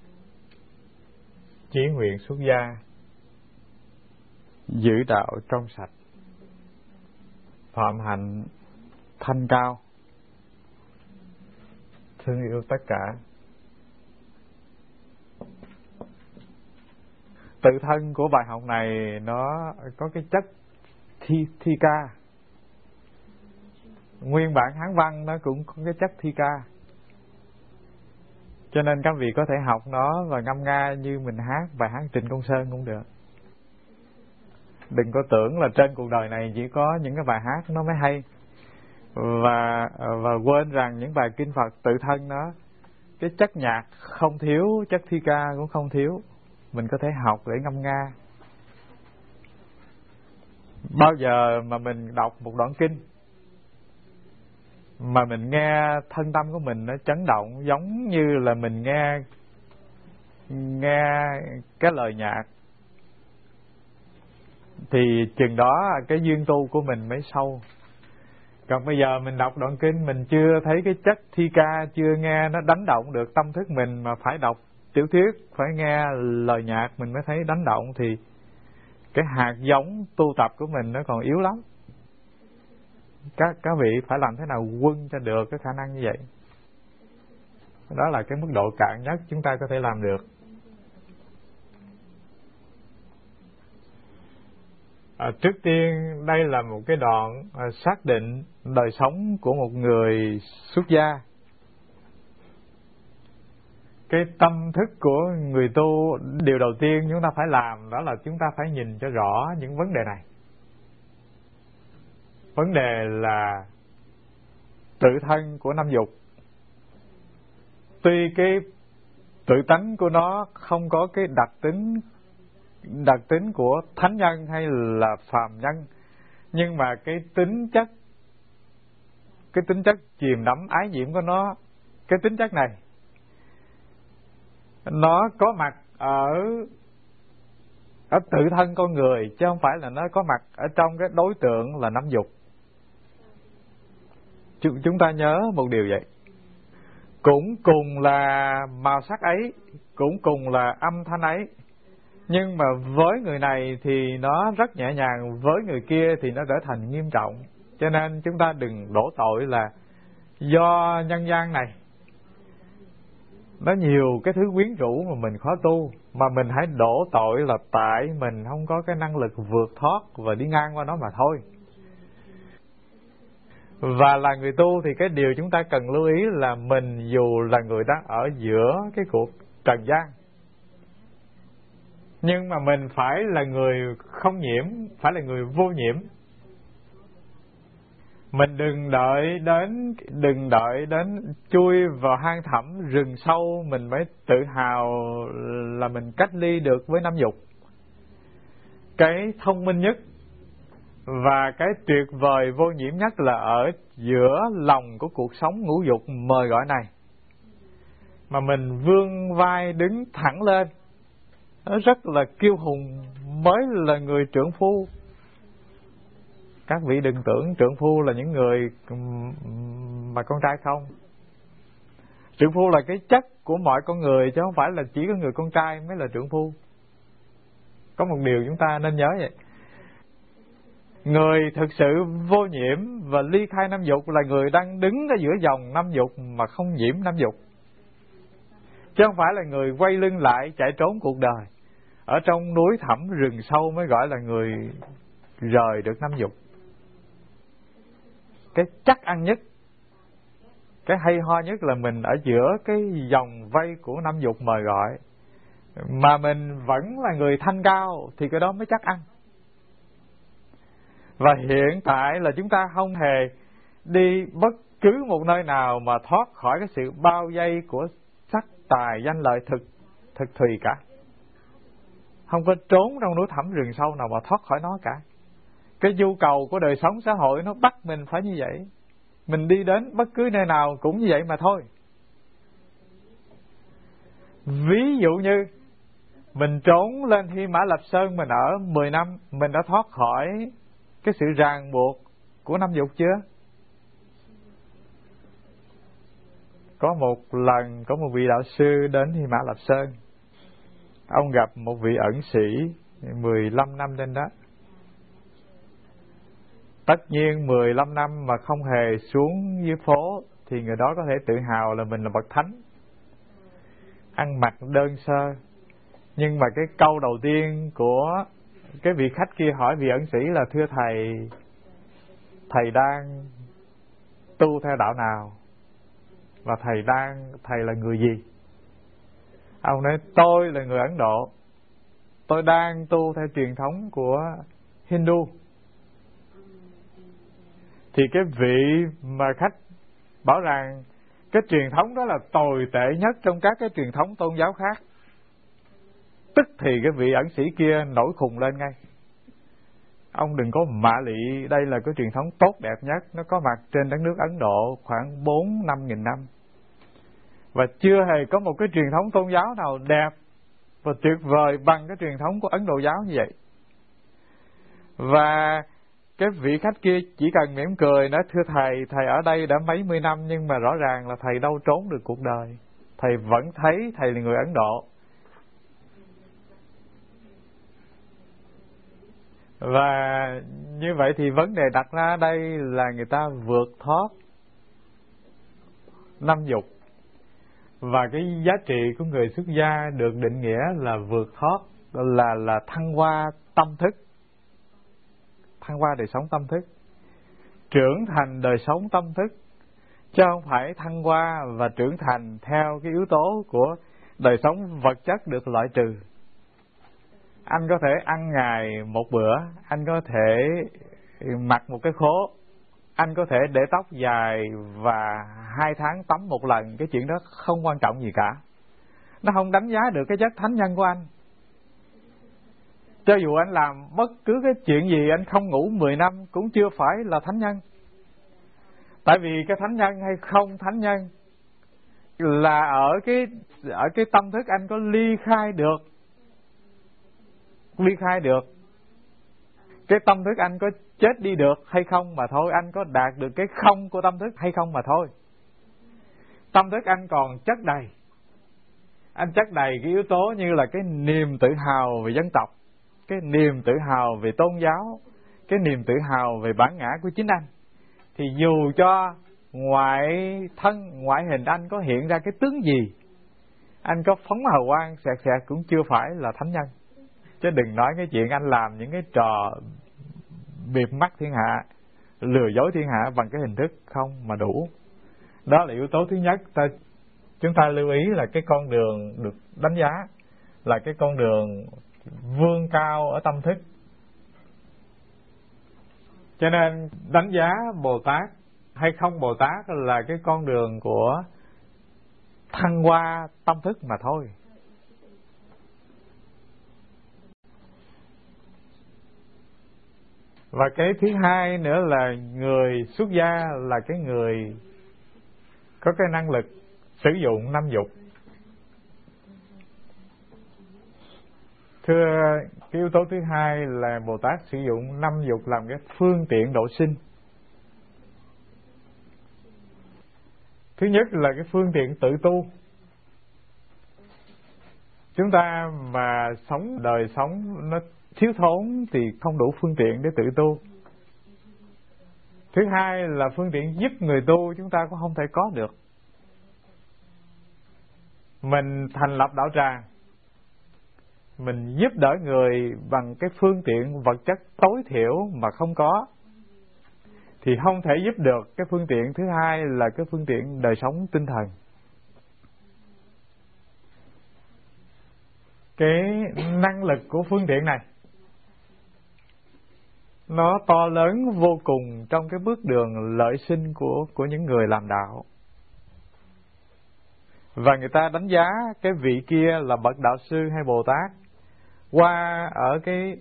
chí nguyện xuất gia, giữ đạo trong sạch, phạm hạnh thanh cao, thương yêu tất cả. Tự thân của bài học này nó có cái chất thi ca. Nguyên bản Hán văn nó cũng có cái chất thi ca. Cho nên các vị có thể học nó và ngâm nga như mình hát bài hát Trịnh Công Sơn cũng được. Đừng có tưởng là trên cuộc đời này chỉ có những cái bài hát nó mới hay, và quên rằng những bài kinh Phật tự thân nó, cái chất nhạc không thiếu, chất thi ca cũng không thiếu. Mình có thể học để ngâm nga. Bao giờ mà mình đọc một đoạn kinh mà mình nghe thân tâm của mình nó chấn động, giống như là mình nghe cái lời nhạc, thì chừng đó cái duyên tu của mình mới sâu. Còn bây giờ mình đọc đoạn kinh mình chưa thấy cái chất thi ca, chưa nghe nó đánh động được tâm thức mình, mà phải đọc tiểu thuyết, phải nghe lời nhạc mình mới thấy đánh động, thì cái hạt giống tu tập của mình nó còn yếu lắm. Các vị phải làm thế nào quân cho được cái khả năng như vậy. Đó là cái mức độ cạn nhất chúng ta có thể làm được. Trước tiên đây là một cái đoạn xác định đời sống của một người xuất gia. Cái tâm thức của người tu, điều đầu tiên chúng ta phải làm đó là chúng ta phải nhìn cho rõ những vấn đề này. Vấn đề là tự thân của năm dục. Tuy cái tự tánh của nó không có cái đặc tính của thánh nhân hay là phàm nhân, nhưng mà cái tính chất chìm đắm ái nhiễm của nó, cái tính chất này nó có mặt ở tự thân con người, chứ không phải là nó có mặt ở trong cái đối tượng là năm dục. Chúng ta nhớ một điều vậy. Cũng cùng là màu sắc ấy, cũng cùng là âm thanh ấy, nhưng mà với người này thì nó rất nhẹ nhàng, với người kia thì nó trở thành nghiêm trọng. Cho nên chúng ta đừng đổ tội là do nhân gian này nó nhiều cái thứ quyến rũ mà mình khó tu, mà mình hãy đổ tội là tại mình không có cái năng lực vượt thoát và đi ngang qua nó mà thôi. Và là người tu thì cái điều chúng ta cần lưu ý là mình dù là người đang ở giữa cái cuộc trần gian, nhưng mà mình phải là người không nhiễm, phải là người vô nhiễm. Mình đừng đợi đến chui vào hang thẳm rừng sâu mình mới tự hào là mình cách ly được với năm dục. Cái thông minh nhất và cái tuyệt vời vô nhiễm nhất là ở giữa lòng của cuộc sống ngũ dục mời gọi này, mà mình vươn vai đứng thẳng lên, nó rất là kiêu hùng, mới là người trượng phu. Các vị đừng tưởng trượng phu là những người mà con trai không. Trượng phu là cái chất của mọi con người, chứ không phải là chỉ có người con trai mới là trượng phu. Có một điều chúng ta nên nhớ vậy. Người thực sự vô nhiễm và ly khai năm dục là người đang đứng ở giữa dòng năm dục mà không nhiễm năm dục, chứ không phải là người quay lưng lại chạy trốn cuộc đời. Ở trong núi thẳm rừng sâu mới gọi là người rời được năm dục. Cái chắc ăn nhất, cái hay ho nhất là mình ở giữa cái vòng vây của năm dục mời gọi, mà mình vẫn là người thanh cao thì cái đó mới chắc ăn. Và hiện tại là chúng ta không hề đi bất cứ một nơi nào mà thoát khỏi cái sự bao vây của sắc tài danh lợi thực thùy cả. Không có trốn trong núi thẳm rừng sâu nào mà thoát khỏi nó cả. Cái nhu cầu của đời sống xã hội nó bắt mình phải như vậy. Mình đi đến bất cứ nơi nào cũng như vậy mà thôi. Ví dụ như mình trốn lên Hy Mã Lạp Sơn, mình ở 10 năm, mình đã thoát khỏi cái sự ràng buộc của năm dục chưa? Có một lần có một vị đạo sư đến Hy Mã Lạp Sơn. Ông gặp một vị ẩn sĩ 15 năm lên đó. Tất nhiên 15 năm mà không hề xuống dưới phố thì người đó có thể tự hào là mình là bậc thánh. Ăn mặc đơn sơ. Nhưng mà cái câu đầu tiên của cái vị khách kia hỏi vị ẩn sĩ là: thưa thầy đang tu theo đạo nào? Và thầy là người gì? Ông nói: tôi là người Ấn Độ, tôi đang tu theo truyền thống của Hindu. Thì cái vị mà khách bảo rằng cái truyền thống đó là tồi tệ nhất trong các cái truyền thống tôn giáo khác, tức thì cái vị ẩn sĩ kia nổi khùng lên ngay. Ông đừng có mạ lị, đây là cái truyền thống tốt đẹp nhất, nó có mặt trên đất nước Ấn Độ khoảng 4-5 nghìn năm. Và chưa hề có một cái truyền thống tôn giáo nào đẹp và tuyệt vời bằng cái truyền thống của Ấn Độ giáo như vậy. Và cái vị khách kia chỉ cần mỉm cười nói: thưa thầy ở đây đã mấy mươi năm, nhưng mà rõ ràng là thầy đâu trốn được cuộc đời. Thầy vẫn thấy thầy là người Ấn Độ. Và như vậy thì vấn đề đặt ra đây là người ta vượt thoát năm dục. Và cái giá trị của người xuất gia được định nghĩa là vượt thoát, là thăng hoa tâm thức, thăng hoa đời sống tâm thức, trưởng thành đời sống tâm thức, chứ không phải thăng hoa và trưởng thành theo cái yếu tố của đời sống vật chất được loại trừ. Anh có thể ăn ngày một bữa, anh có thể mặc một cái khố, anh có thể để tóc dài và 2 tháng tắm một lần, cái chuyện đó không quan trọng gì cả. Nó không đánh giá được cái chất thánh nhân của anh. Cho dù anh làm bất cứ cái chuyện gì, anh không ngủ 10 năm cũng chưa phải là thánh nhân. Tại vì cái thánh nhân hay không thánh nhân là ở cái tâm thức anh có ly khai được cái tâm thức anh có chết đi được hay không mà thôi, anh có đạt được cái không của tâm thức hay không mà thôi. Tâm thức anh còn chất đầy, anh chất đầy cái yếu tố như là cái niềm tự hào về dân tộc, cái niềm tự hào về tôn giáo, cái niềm tự hào về bản ngã của chính anh. Thì dù cho ngoại thân, ngoại hình anh có hiện ra cái tướng gì, anh có phóng hào quang sẹt sẹt cũng chưa phải là thánh nhân. Chứ đừng nói cái chuyện anh làm những cái trò bịp mắt thiên hạ, lừa dối thiên hạ bằng cái hình thức không mà đủ. Đó là yếu tố thứ nhất. Chúng ta lưu ý là cái con đường được đánh giá là cái con đường vươn cao ở tâm thức. Cho nên đánh giá Bồ Tát hay không Bồ Tát là cái con đường của thăng hoa tâm thức mà thôi. Và cái thứ hai nữa là người xuất gia là cái người có cái năng lực sử dụng 5 dục. Thưa, cái yếu tố thứ hai là Bồ Tát sử dụng 5 dục làm cái phương tiện độ sinh. Thứ nhất là cái phương tiện tự tu. Chúng ta mà sống đời sống nó thiếu thốn thì không đủ phương tiện để tự tu. Thứ hai là phương tiện giúp người tu chúng ta cũng không thể có được. Mình thành lập đạo tràng, mình giúp đỡ người bằng cái phương tiện vật chất tối thiểu mà không có, thì không thể giúp được cái phương tiện thứ hai là cái phương tiện đời sống tinh thần. Cái năng lực của phương tiện này nó to lớn vô cùng trong cái bước đường lợi sinh của những người làm đạo. Và người ta đánh giá cái vị kia là bậc đạo sư hay Bồ Tát qua ở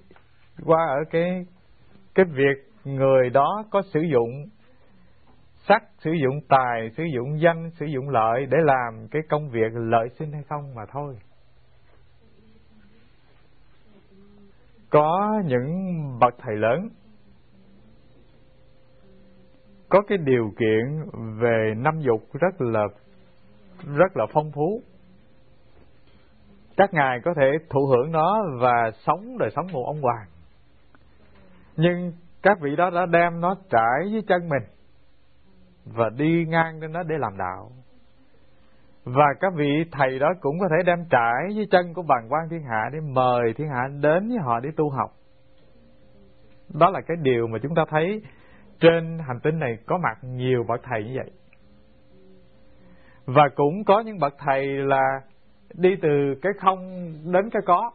cái việc người đó có sử dụng sắc, sử dụng tài, sử dụng danh, sử dụng lợi để làm cái công việc lợi sinh hay không mà thôi. Có những bậc thầy lớn có cái điều kiện về 5 dục rất là phong phú. Các ngài có thể thụ hưởng nó và sống đời sống một ông hoàng. Nhưng các vị đó đã đem nó trải dưới chân mình và đi ngang trên nó để làm đạo. Và các vị thầy đó cũng có thể đem trải dưới chân của bàng quan thiên hạ để mời thiên hạ đến với họ để tu học. Đó là cái điều mà chúng ta thấy trên hành tinh này có mặt nhiều bậc thầy như vậy. Và cũng có những bậc thầy là đi từ cái không đến cái có.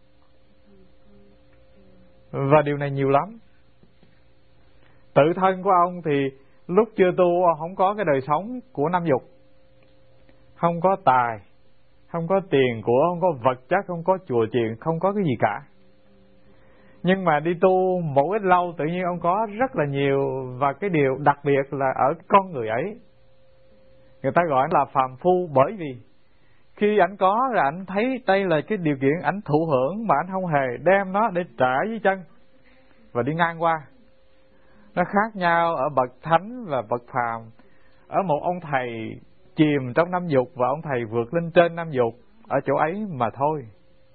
Và điều này nhiều lắm. Tự thân của ông thì lúc chưa tu ông không có cái đời sống của 5 dục, không có tài, không có tiền của, không có vật chất, không có chùa chiền, không có cái gì cả. Nhưng mà đi tu một ít lâu tự nhiên ông có rất là nhiều. Và cái điều đặc biệt là ở con người ấy, người ta gọi là phàm phu, bởi vì khi ảnh có là ảnh thấy đây là cái điều kiện ảnh thụ hưởng mà ảnh không hề đem nó để trải dưới chân và đi ngang qua. Nó khác nhau ở bậc thánh và bậc phàm. Ở một ông thầy chìm trong 5 dục và ông thầy vượt lên trên 5 dục, ở chỗ ấy mà thôi.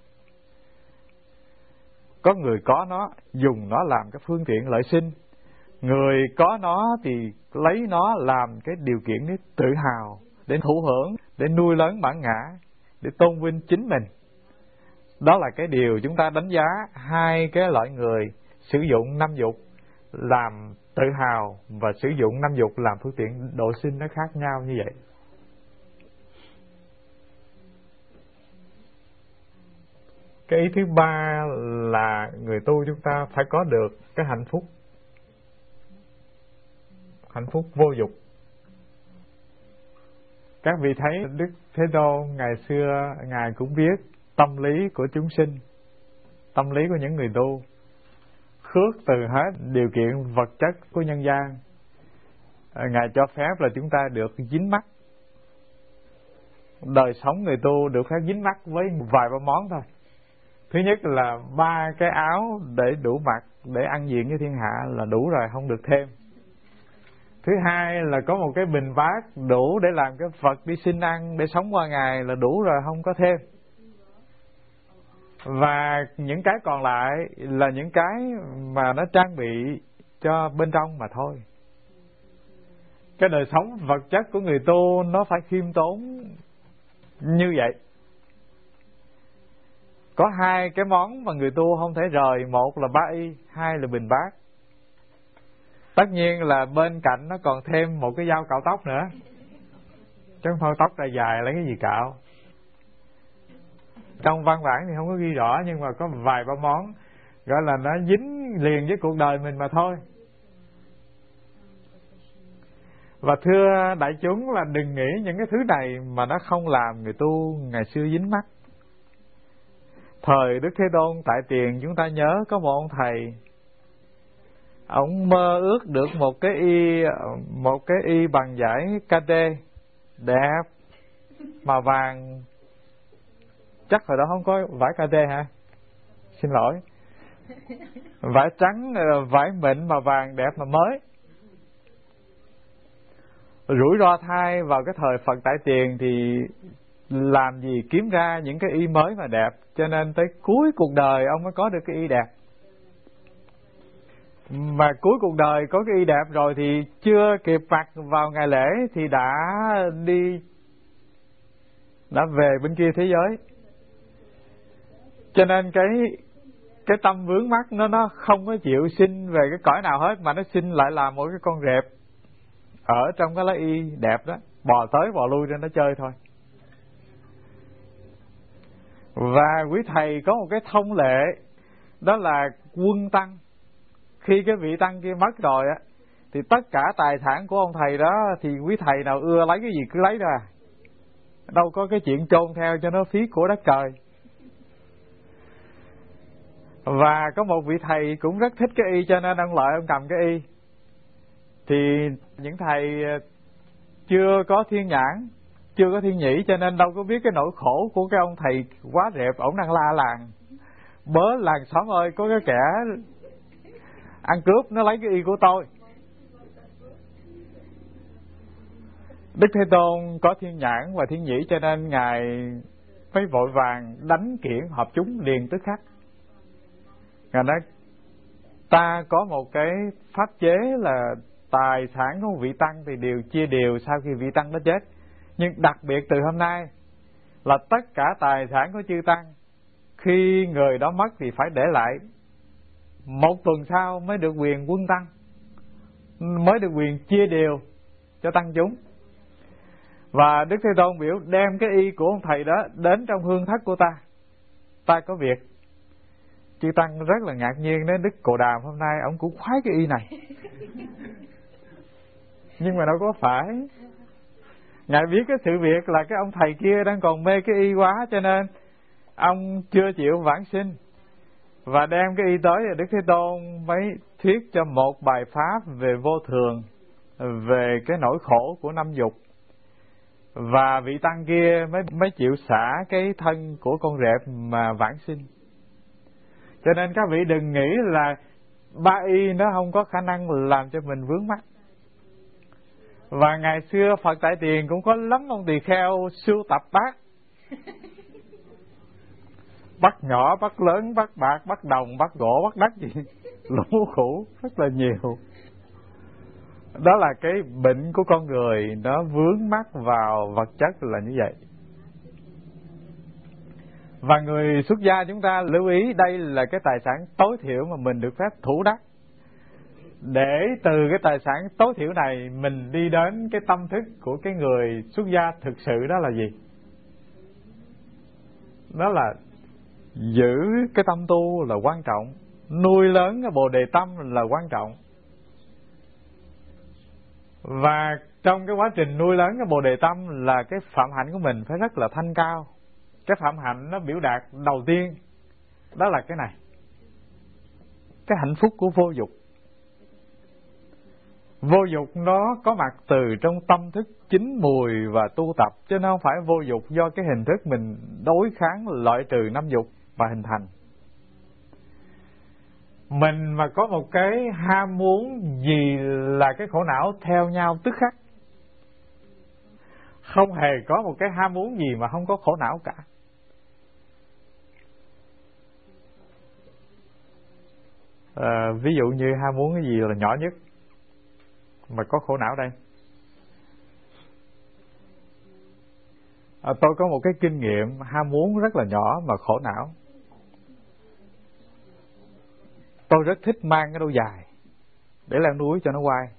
Có người có nó, dùng nó làm cái phương tiện lợi sinh. Người có nó thì lấy nó làm cái điều kiện để tự hào, để thụ hưởng, để nuôi lớn bản ngã, để tôn vinh chính mình. Đó là cái điều chúng ta đánh giá hai cái loại người sử dụng 5 dục làm tự hào và sử dụng 5 dục làm phương tiện độ sinh, nó khác nhau như vậy. Cái ý thứ ba là người tu chúng ta phải có được cái hạnh phúc. hạnh phúc vô dục. Các vị thấy Đức Thế Tôn ngày xưa Ngài cũng biết tâm lý của chúng sinh, tâm lý của những người tu, khước từ hết điều kiện vật chất của nhân gian. Ngài cho phép là chúng ta được dính mắc. Đời sống người tu được phép dính mắc với vài ba món thôi. Thứ nhất là 3 cái áo để đủ mặc, để ăn diện với thiên hạ là đủ rồi, không được thêm. Thứ hai là có một cái bình bát đủ để làm cái Phật đi xin ăn, để sống qua ngày là đủ rồi, không có thêm. Và những cái còn lại là những cái mà nó trang bị cho bên trong mà thôi. Cái đời sống vật chất của người tu nó phải khiêm tốn như vậy. Có 2 cái món mà người tu không thể rời, một là ba y, 2 là bình bát. Tất nhiên là bên cạnh nó còn thêm một cái dao cạo tóc nữa, chứ không thôi tóc ra dài lấy cái gì cạo. Trong văn bản thì không có ghi rõ, nhưng mà có vài ba món gọi là nó dính liền với cuộc đời mình mà thôi. Và thưa đại chúng là đừng nghĩ những cái thứ này mà nó không làm người tu ngày xưa dính mắc. Thời Đức Thế Tôn tại Tiền, chúng ta nhớ có một ông thầy, ông mơ ước được một cái y bằng vải KT đẹp màu vàng. Chắc hồi đó không có vải KT hả? Xin lỗi. Vải trắng, vải mịn màu vàng đẹp mà mới. Rủi ro thay vào cái thời Phật tại Tiền thì làm gì kiếm ra những cái y mới mà đẹp, cho nên tới cuối cuộc đời ông mới có được cái y đẹp. Mà cuối cuộc đời có cái y đẹp rồi thì chưa kịp mặc vào ngày lễ thì đã về bên kia thế giới. Cho nên cái tâm vướng mắc nó không có chịu xin về cái cõi nào hết, mà nó xin lại là một cái con rệp ở trong cái lá y đẹp đó, bò tới bò lui trên nó chơi thôi. Và quý thầy có một cái thông lệ, đó là quân tăng. Khi cái vị tăng kia mất rồi á, thì tất cả tài sản của ông thầy đó thì quý thầy nào ưa lấy cái gì cứ lấy ra, đâu có cái chuyện chôn theo cho nó phí của đất trời. Và có một vị thầy cũng rất thích cái y, cho nên ông lợi ông cầm cái y. Thì những thầy chưa có thiên nhãn, chưa có thiên nhĩ, cho nên đâu có biết cái nỗi khổ của cái ông thầy quá rệp. Ổng đang la làng bớ làng xóm ơi, có cái kẻ ăn cướp nó lấy cái y của tôi. Đức Thế Tôn có thiên nhãn và thiên nhĩ, cho nên Ngài mới vội vàng đánh kiện họp chúng liền tức khắc. Ngài nói ta có một cái pháp chế là tài sản của một vị tăng thì đều chia đều sau khi vị tăng đó chết. Nhưng đặc biệt từ hôm nay là tất cả tài sản của chư tăng, khi người đó mất thì phải để lại 1 tuần sau mới được quyền quân tăng, mới được quyền chia đều cho tăng chúng. Và Đức Thế Tôn biểu đem cái y của ông thầy đó đến trong hương thất của ta có việc. Chư tăng rất là ngạc nhiên, đến Đức Cồ Đàm hôm nay ông cũng khoái cái y này. Nhưng mà đâu có phải. Ngài biết cái sự việc là cái ông thầy kia đang còn mê cái y quá, cho nên ông chưa chịu vãng sinh, và đem cái y tới. Đức Thế Tôn mới thuyết cho một bài pháp về vô thường, về cái nỗi khổ của 5 dục. Và vị tăng kia mới chịu xả cái thân của con rệp mà vãng sinh. Cho nên các vị đừng nghĩ là ba y nó không có khả năng làm cho mình vướng mắc. Và ngày xưa Phật tại Tiền cũng có lắm ông tỳ kheo sưu tập bát. Bắt nhỏ, bắt lớn, bắt bạc, bắt đồng, bắt gỗ, bắt đất gì lũ khủ rất là nhiều. Đó là cái bệnh của con người, nó vướng mắc vào vật chất là như vậy. Và người xuất gia chúng ta lưu ý đây là cái tài sản tối thiểu mà mình được phép thủ đắc. Để từ cái tài sản tối thiểu này mình đi đến cái tâm thức của cái người xuất gia thực sự, đó là gì? Đó là giữ cái tâm tu là quan trọng, nuôi lớn cái bồ đề tâm là quan trọng. Và trong cái quá trình nuôi lớn cái Bồ Đề tâm là cái phạm hạnh của mình phải rất là thanh cao. Cái phạm hạnh nó biểu đạt đầu tiên đó là cái này, cái hạnh phúc của vô dục. Vô dục nó có mặt từ trong tâm thức chín mùi và tu tập, chứ nó không phải vô dục do cái hình thức mình đối kháng loại trừ năm dục và hình thành. Mình mà có một cái ham muốn gì là cái khổ não theo nhau tức khắc. Không hề có một cái ham muốn gì mà không có khổ não cả. Ví dụ như ham muốn cái gì là nhỏ nhất mà có khổ não đây. Tôi có một cái kinh nghiệm ham muốn rất là nhỏ mà khổ não. Tôi rất thích mang cái đôi giày để leo núi cho nó quay.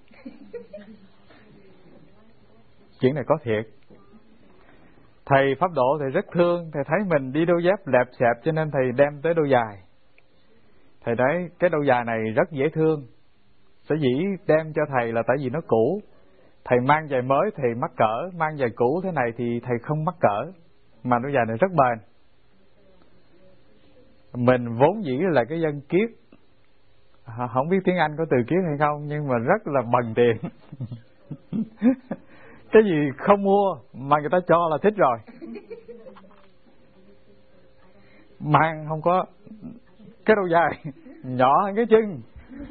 Chuyện này có thiệt. Thầy Pháp Độ thầy rất thương, thầy thấy mình đi đôi dép lẹp xẹp cho nên thầy đem tới đôi giày. Thầy thấy cái đôi giày này rất dễ thương, sở dĩ đem cho thầy là tại vì nó cũ. Thầy mang giày mới thì mắc cỡ, mang giày cũ thế này thì thầy không mắc cỡ, mà đôi giày này rất bền. Mình vốn dĩ là cái dân kiết, không biết tiếng Anh có từ kiết hay không, nhưng mà rất là bần tiền. Cái gì không mua mà người ta cho là thích rồi. Mang không có cái đôi giày nhỏ hơn cái chân.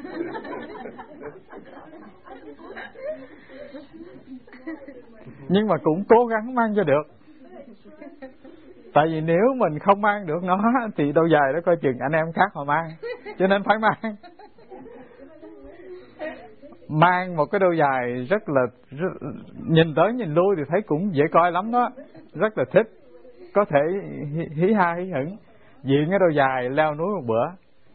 Nhưng mà cũng cố gắng mang cho được. Tại vì nếu mình không mang được nó thì đôi giày đó coi chừng anh em khác họ mang, cho nên phải mang. Mang một cái đôi giày rất nhìn tới nhìn lui thì thấy cũng dễ coi lắm đó, rất là thích, có thể hí ha hí hửng diện cái đôi giày leo núi một bữa,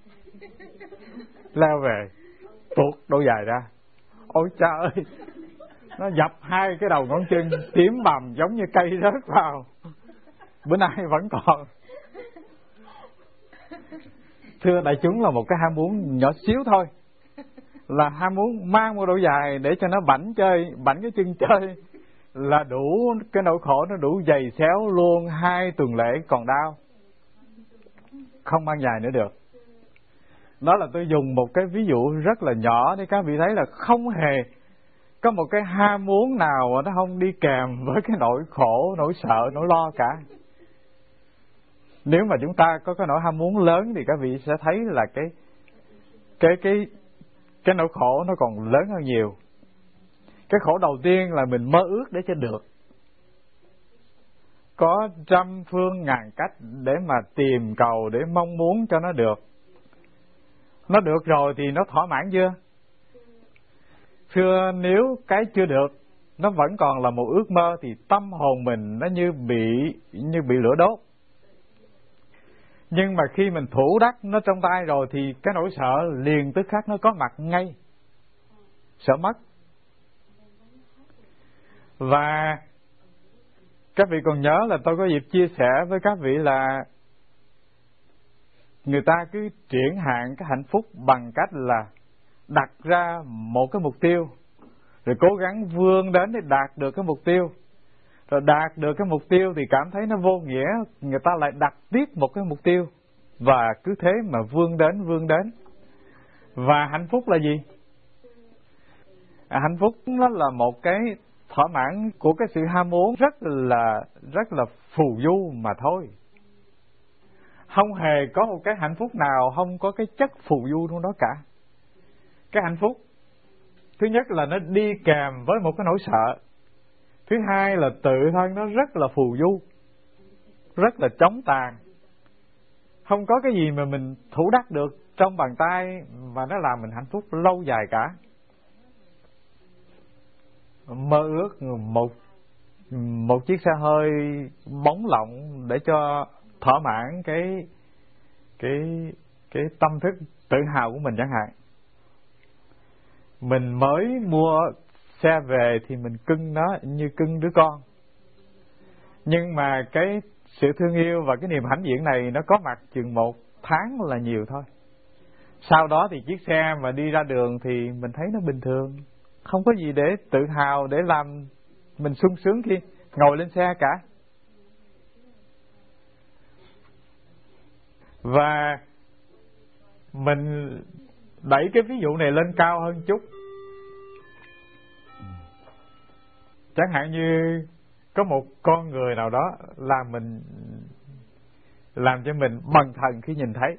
leo về tuột đôi giày ra, ôi cha ơi, nó dập hai cái đầu ngón chân tím bầm giống như cây rớt vào, bữa nay vẫn còn. Thưa đại chúng, là một cái ham muốn nhỏ xíu thôi, là ham muốn mang một đôi giày để cho nó bảnh cái chân chơi là đủ, cái nỗi khổ nó đủ dày xéo luôn 2 tuần lễ còn đau, không mang giày nữa được. Đó là tôi dùng một cái ví dụ rất là nhỏ để các vị thấy là không hề có một cái ham muốn nào mà nó không đi kèm với cái nỗi khổ, nỗi sợ, nỗi lo cả. Nếu mà chúng ta có cái nỗi ham muốn lớn thì các vị sẽ thấy là cái nỗi khổ nó còn lớn hơn nhiều. Cái khổ đầu tiên là mình mơ ước để cho được. Có trăm phương ngàn cách để mà tìm cầu, để mong muốn cho nó được. Nó được rồi thì nó thỏa mãn chưa? Thưa, nếu cái chưa được, nó vẫn còn là một ước mơ thì tâm hồn mình nó như bị lửa đốt. Nhưng mà khi mình thủ đắc nó trong tay rồi thì cái nỗi sợ liền tức khắc nó có mặt ngay. Sợ mất. Và các vị còn nhớ là tôi có dịp chia sẻ với các vị là người ta cứ triển hạn cái hạnh phúc bằng cách là đặt ra một cái mục tiêu, rồi cố gắng vươn đến để đạt được cái mục tiêu. Rồi đạt được cái mục tiêu thì cảm thấy nó vô nghĩa, người ta lại đặt tiếp một cái mục tiêu, và cứ thế mà vươn đến. Và hạnh phúc là gì? Hạnh phúc nó là một cái thỏa mãn của cái sự ham muốn rất là phù du mà thôi. Không hề có một cái hạnh phúc nào không có cái chất phù du trong đó cả. Cái hạnh phúc thứ nhất là nó đi kèm với một cái nỗi sợ. Thứ hai là tự thân nó rất là phù du, rất là chóng tàn. Không có cái gì mà mình thủ đắc được trong bàn tay mà nó làm mình hạnh phúc lâu dài cả. Mơ ước một chiếc xe hơi bóng lộng để cho thỏa mãn cái tâm thức tự hào của mình chẳng hạn. Mình mới mua xe về thì mình cưng nó như cưng đứa con. Nhưng mà cái sự thương yêu và cái niềm hãnh diện này nó có mặt chừng 1 tháng là nhiều thôi. Sau đó thì chiếc xe mà đi ra đường thì mình thấy nó bình thường, Không có gì để tự hào, để làm mình sung sướng khi ngồi lên xe cả. Và mình đẩy cái ví dụ này lên cao hơn chút. Chẳng hạn như có một con người nào đó làm cho mình bần thần khi nhìn thấy.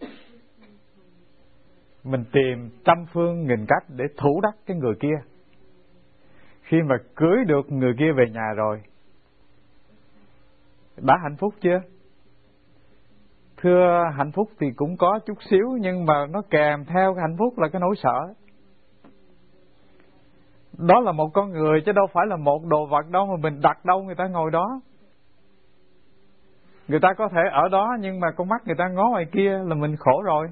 Mình tìm trăm phương nghìn cách để thủ đắc cái người kia. Khi mà cưới được người kia về nhà rồi, đã hạnh phúc chưa? Thưa, hạnh phúc thì cũng có chút xíu, nhưng mà nó kèm theo cái hạnh phúc là cái nỗi sợ. Đó là một con người chứ đâu phải là một đồ vật đâu mà mình đặt đâu người ta ngồi đó. Người ta có thể ở đó nhưng mà con mắt người ta ngó ngoài kia là mình khổ rồi.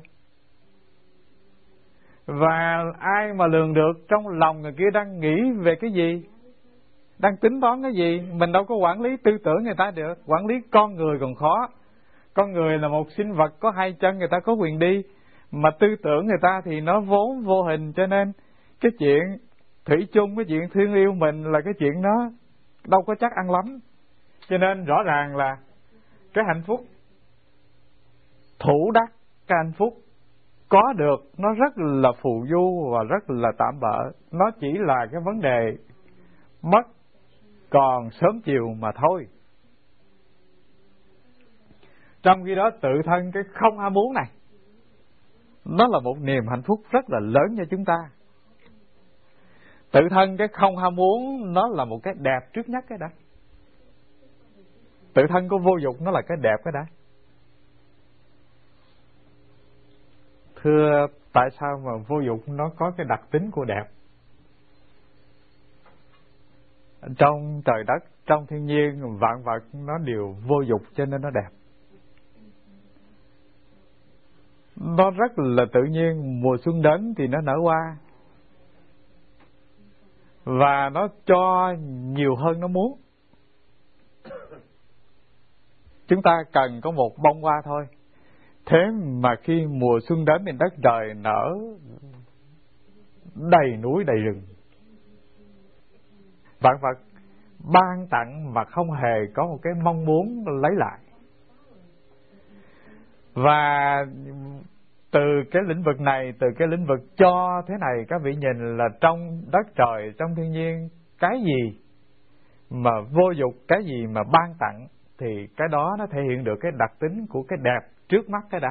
Và ai mà lường được trong lòng người kia đang nghĩ về cái gì, đang tính toán cái gì. Mình đâu có quản lý tư tưởng người ta được. Quản lý con người còn khó. Con người là một sinh vật có hai chân, người ta có quyền đi. Mà tư tưởng người ta thì nó vốn vô hình, cho nên cái chuyện thủy chung, cái chuyện thương yêu mình là cái chuyện nó đâu có chắc ăn lắm. Cho nên rõ ràng là cái hạnh phúc, thủ đắc cái hạnh phúc có được, nó rất là phù du và rất là tạm bợ. Nó chỉ là cái vấn đề mất còn sớm chiều mà thôi. Trong khi đó tự thân cái không ham muốn này, nó là một niềm hạnh phúc rất là lớn cho chúng ta. Tự thân cái không ham muốn nó là một cái đẹp trước nhất cái đã. Tự thân của vô dục nó là cái đẹp cái đã. Thưa, tại sao mà vô dục nó có cái đặc tính của đẹp? Trong trời đất, trong thiên nhiên, vạn vật nó đều vô dục cho nên nó đẹp. Nó rất là tự nhiên, mùa xuân đến thì nó nở hoa. Và nó cho nhiều hơn nó muốn. Chúng ta cần có một bông hoa thôi. Thế mà khi mùa xuân đến thì đất trời nở đầy núi đầy rừng. Vạn vật ban tặng mà không hề có một cái mong muốn lấy lại. Và từ cái lĩnh vực này, từ cái lĩnh vực cho thế này, các vị nhìn là trong đất trời, trong thiên nhiên, cái gì mà vô dục, cái gì mà ban tặng, thì cái đó nó thể hiện được cái đặc tính của cái đẹp trước mắt cái đã.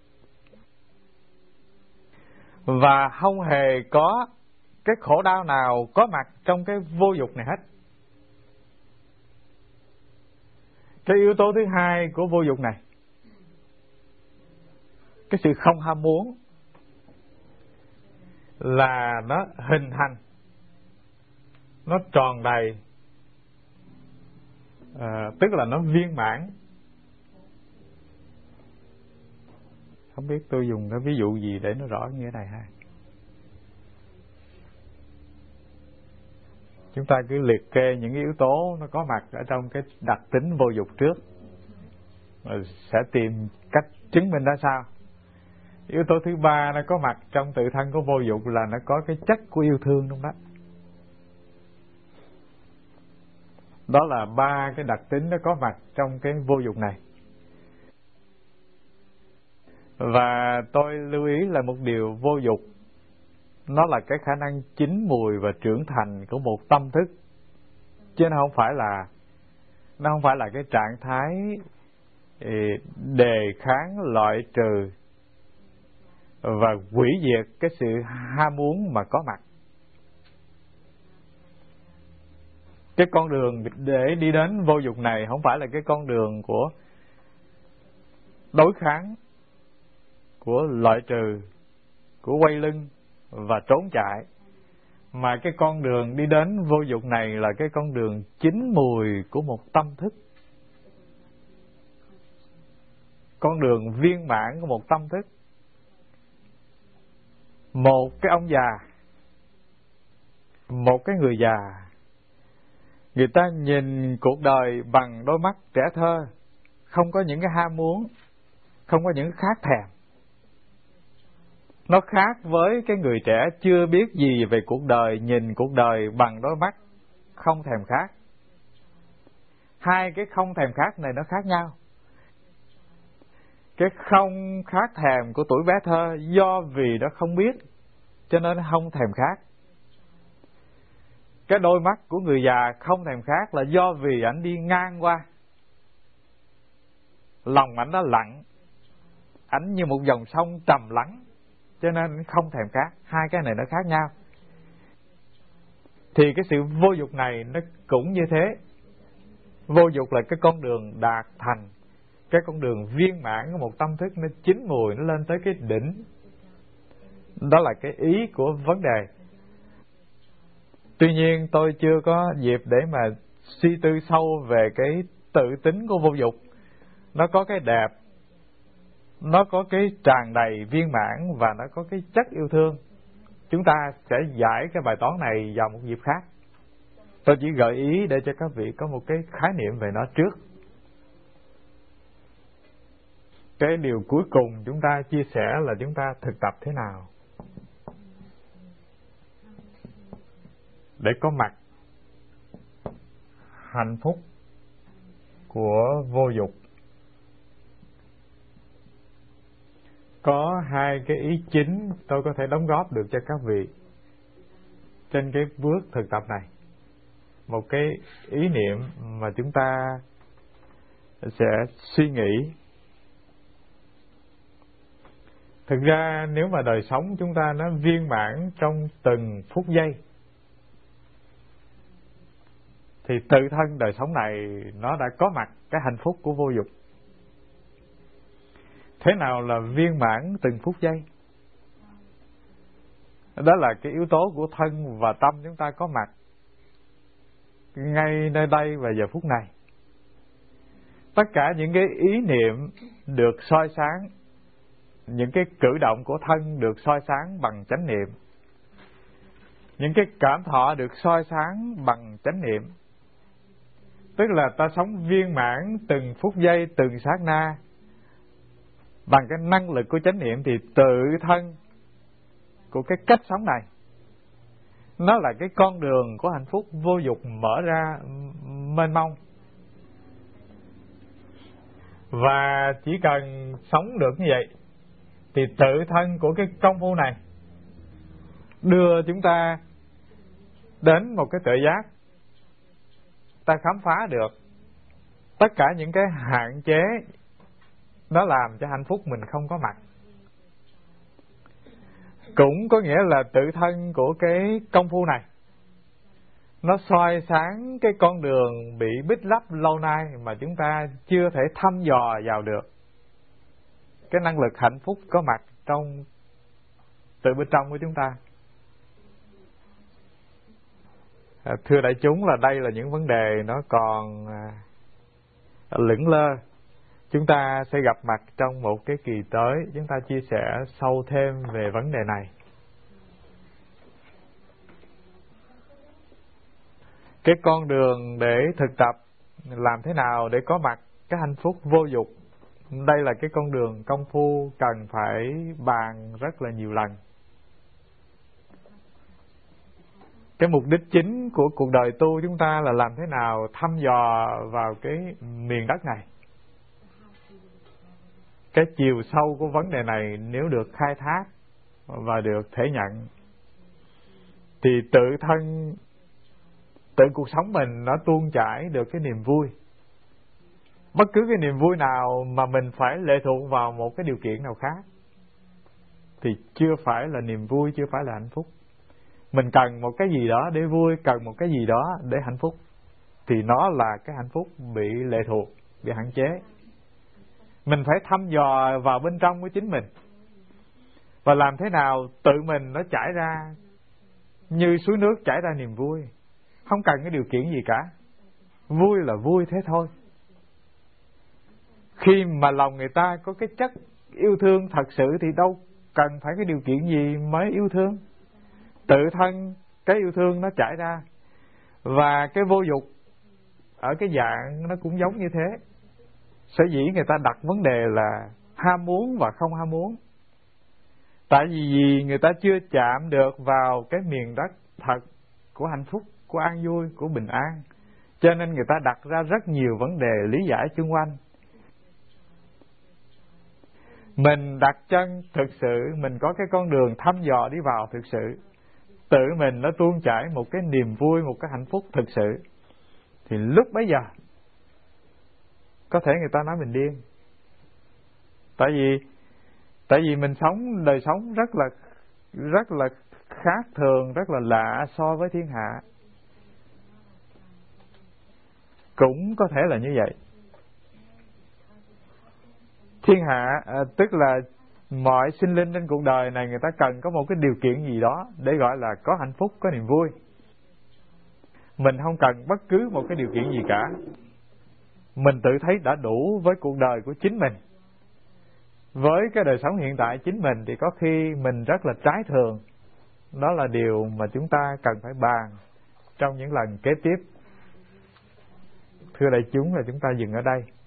Và không hề có cái khổ đau nào có mặt trong cái vô dục này hết. Cái yếu tố thứ hai của vô dục này, cái sự không ham muốn, là nó hình thành, nó tròn đầy, tức là nó viên mãn. Không biết tôi dùng cái ví dụ gì để nó rõ như thế này ha. Chúng ta cứ liệt kê những yếu tố nó có mặt ở trong cái đặc tính vô dục trước, rồi sẽ tìm cách chứng minh ra sao. Yếu tố thứ ba nó có mặt trong tự thân của vô dục là nó có cái chất của yêu thương trong đó. Đó là ba cái đặc tính nó có mặt trong cái vô dục này. Và tôi lưu ý là một điều, vô dục nó là cái khả năng chín mùi và trưởng thành của một tâm thức, chứ nó không phải là cái trạng thái đề kháng, loại trừ và hủy diệt cái sự ham muốn mà có mặt. Cái con đường để đi đến vô dục này không phải là cái con đường của đối kháng, của loại trừ, của quay lưng và trốn chạy, mà cái con đường đi đến vô dục này là cái con đường chín mùi của một tâm thức, con đường viên mãn của một tâm thức. Một cái ông già, một cái người già, người ta nhìn cuộc đời bằng đôi mắt trẻ thơ, không có những cái ham muốn, không có những khát thèm. Nó khác với cái người trẻ chưa biết gì về cuộc đời, nhìn cuộc đời bằng đôi mắt không thèm khát. Hai cái không thèm khát này nó khác nhau. Cái không khát thèm của tuổi bé thơ do vì nó không biết cho nên nó không thèm khát. Cái đôi mắt của người già không thèm khát là do vì ảnh đi ngang qua, lòng ảnh nó lặng, ảnh như một dòng sông trầm lắng cho nên không thèm khát. Hai cái này nó khác nhau. Thì cái sự vô dục này nó cũng như thế. Vô dục là cái con đường đạt thành, cái con đường viên mãn của một tâm thức, nó chín mùi, nó lên tới cái đỉnh. Đó là cái ý của vấn đề. Tuy nhiên tôi chưa có dịp để mà suy tư sâu về cái tự tính của vô dục. Nó có cái đẹp, nó có cái tràn đầy viên mãn và nó có cái chất yêu thương. Chúng ta sẽ giải cái bài toán này vào một dịp khác. Tôi chỉ gợi ý để cho các vị có một cái khái niệm về nó trước. Cái điều cuối cùng chúng ta chia sẻ là chúng ta thực tập thế nào để có mặt hạnh phúc của vô dục. Có hai cái ý chính tôi có thể đóng góp được cho các vị trên cái bước thực tập này. Một cái ý niệm mà chúng ta sẽ suy nghĩ. Thực ra nếu mà đời sống chúng ta nó viên mãn trong từng phút giây thì tự thân đời sống này nó đã có mặt cái hạnh phúc của vô dục. Thế nào là viên mãn từng phút giây? Đó là cái yếu tố của thân và tâm chúng ta có mặt ngay nơi đây và giờ phút này. Tất cả những cái ý niệm được soi sáng, những cái cử động của thân được soi sáng bằng chánh niệm, những cái cảm thọ được soi sáng bằng chánh niệm. Tức là ta sống viên mãn từng phút giây, từng sát na bằng cái năng lực của chánh niệm, thì tự thân của cái cách sống này nó là cái con đường của hạnh phúc vô dục mở ra mênh mông. Và chỉ cần sống được như vậy thì tự thân của cái công phu này đưa chúng ta đến một cái tuệ giác. Ta khám phá được tất cả những cái hạn chế nó làm cho hạnh phúc mình không có mặt. Cũng có nghĩa là tự thân của cái công phu này nó soi sáng cái con đường bị bít lấp lâu nay mà chúng ta chưa thể thăm dò vào được. Cái năng lực hạnh phúc có mặt trong từ bên trong của chúng ta. Thưa đại chúng, là đây là những vấn đề nó còn lững lơ. Chúng ta sẽ gặp mặt trong một cái kỳ tới, chúng ta chia sẻ sâu thêm về vấn đề này. Cái con đường để thực tập làm thế nào để có mặt cái hạnh phúc vô dục, đây là cái con đường công phu cần phải bàn rất là nhiều lần. Cái mục đích chính của cuộc đời tu chúng ta là làm thế nào thăm dò vào cái miền đất này. Cái chiều sâu của vấn đề này nếu được khai thác và được thể nhận thì tự cuộc sống mình nó tuôn chảy được cái niềm vui. Bất cứ cái niềm vui nào mà mình phải lệ thuộc vào một cái điều kiện nào khác thì chưa phải là niềm vui, chưa phải là hạnh phúc. Mình cần một cái gì đó để vui, cần một cái gì đó để hạnh phúc, thì nó là cái hạnh phúc bị lệ thuộc, bị hạn chế. Mình phải thăm dò vào bên trong của chính mình và làm thế nào tự mình nó chảy ra như suối nước chảy ra niềm vui. Không cần cái điều kiện gì cả, vui là vui thế thôi. Khi mà lòng người ta có cái chất yêu thương thật sự thì đâu cần phải cái điều kiện gì mới yêu thương. Tự thân cái yêu thương nó chảy ra. Và cái vô dục ở cái dạng nó cũng giống như thế. Sở dĩ người ta đặt vấn đề là ham muốn và không ham muốn. Tại vì người ta chưa chạm được vào cái miền đất thật của hạnh phúc, của an vui, của bình an, cho nên người ta đặt ra rất nhiều vấn đề lý giải xung quanh. Mình đặt chân thực sự, mình có cái con đường thăm dò đi vào thực sự, tự mình nó tuôn chảy một cái niềm vui, một cái hạnh phúc thực sự, thì lúc bấy giờ có thể người ta nói mình điên. Tại vì mình sống đời sống rất là khác thường, rất là lạ so với thiên hạ. Cũng có thể là như vậy. Thiên hạ tức là mọi sinh linh trên cuộc đời này, người ta cần có một cái điều kiện gì đó để gọi là có hạnh phúc, có niềm vui. Mình không cần bất cứ một cái điều kiện gì cả. Mình tự thấy đã đủ với cuộc đời của chính mình. Với cái đời sống hiện tại chính mình thì có khi mình rất là trái thường. Đó là điều mà chúng ta cần phải bàn trong những lần kế tiếp. Thưa đại chúng, là chúng ta dừng ở đây.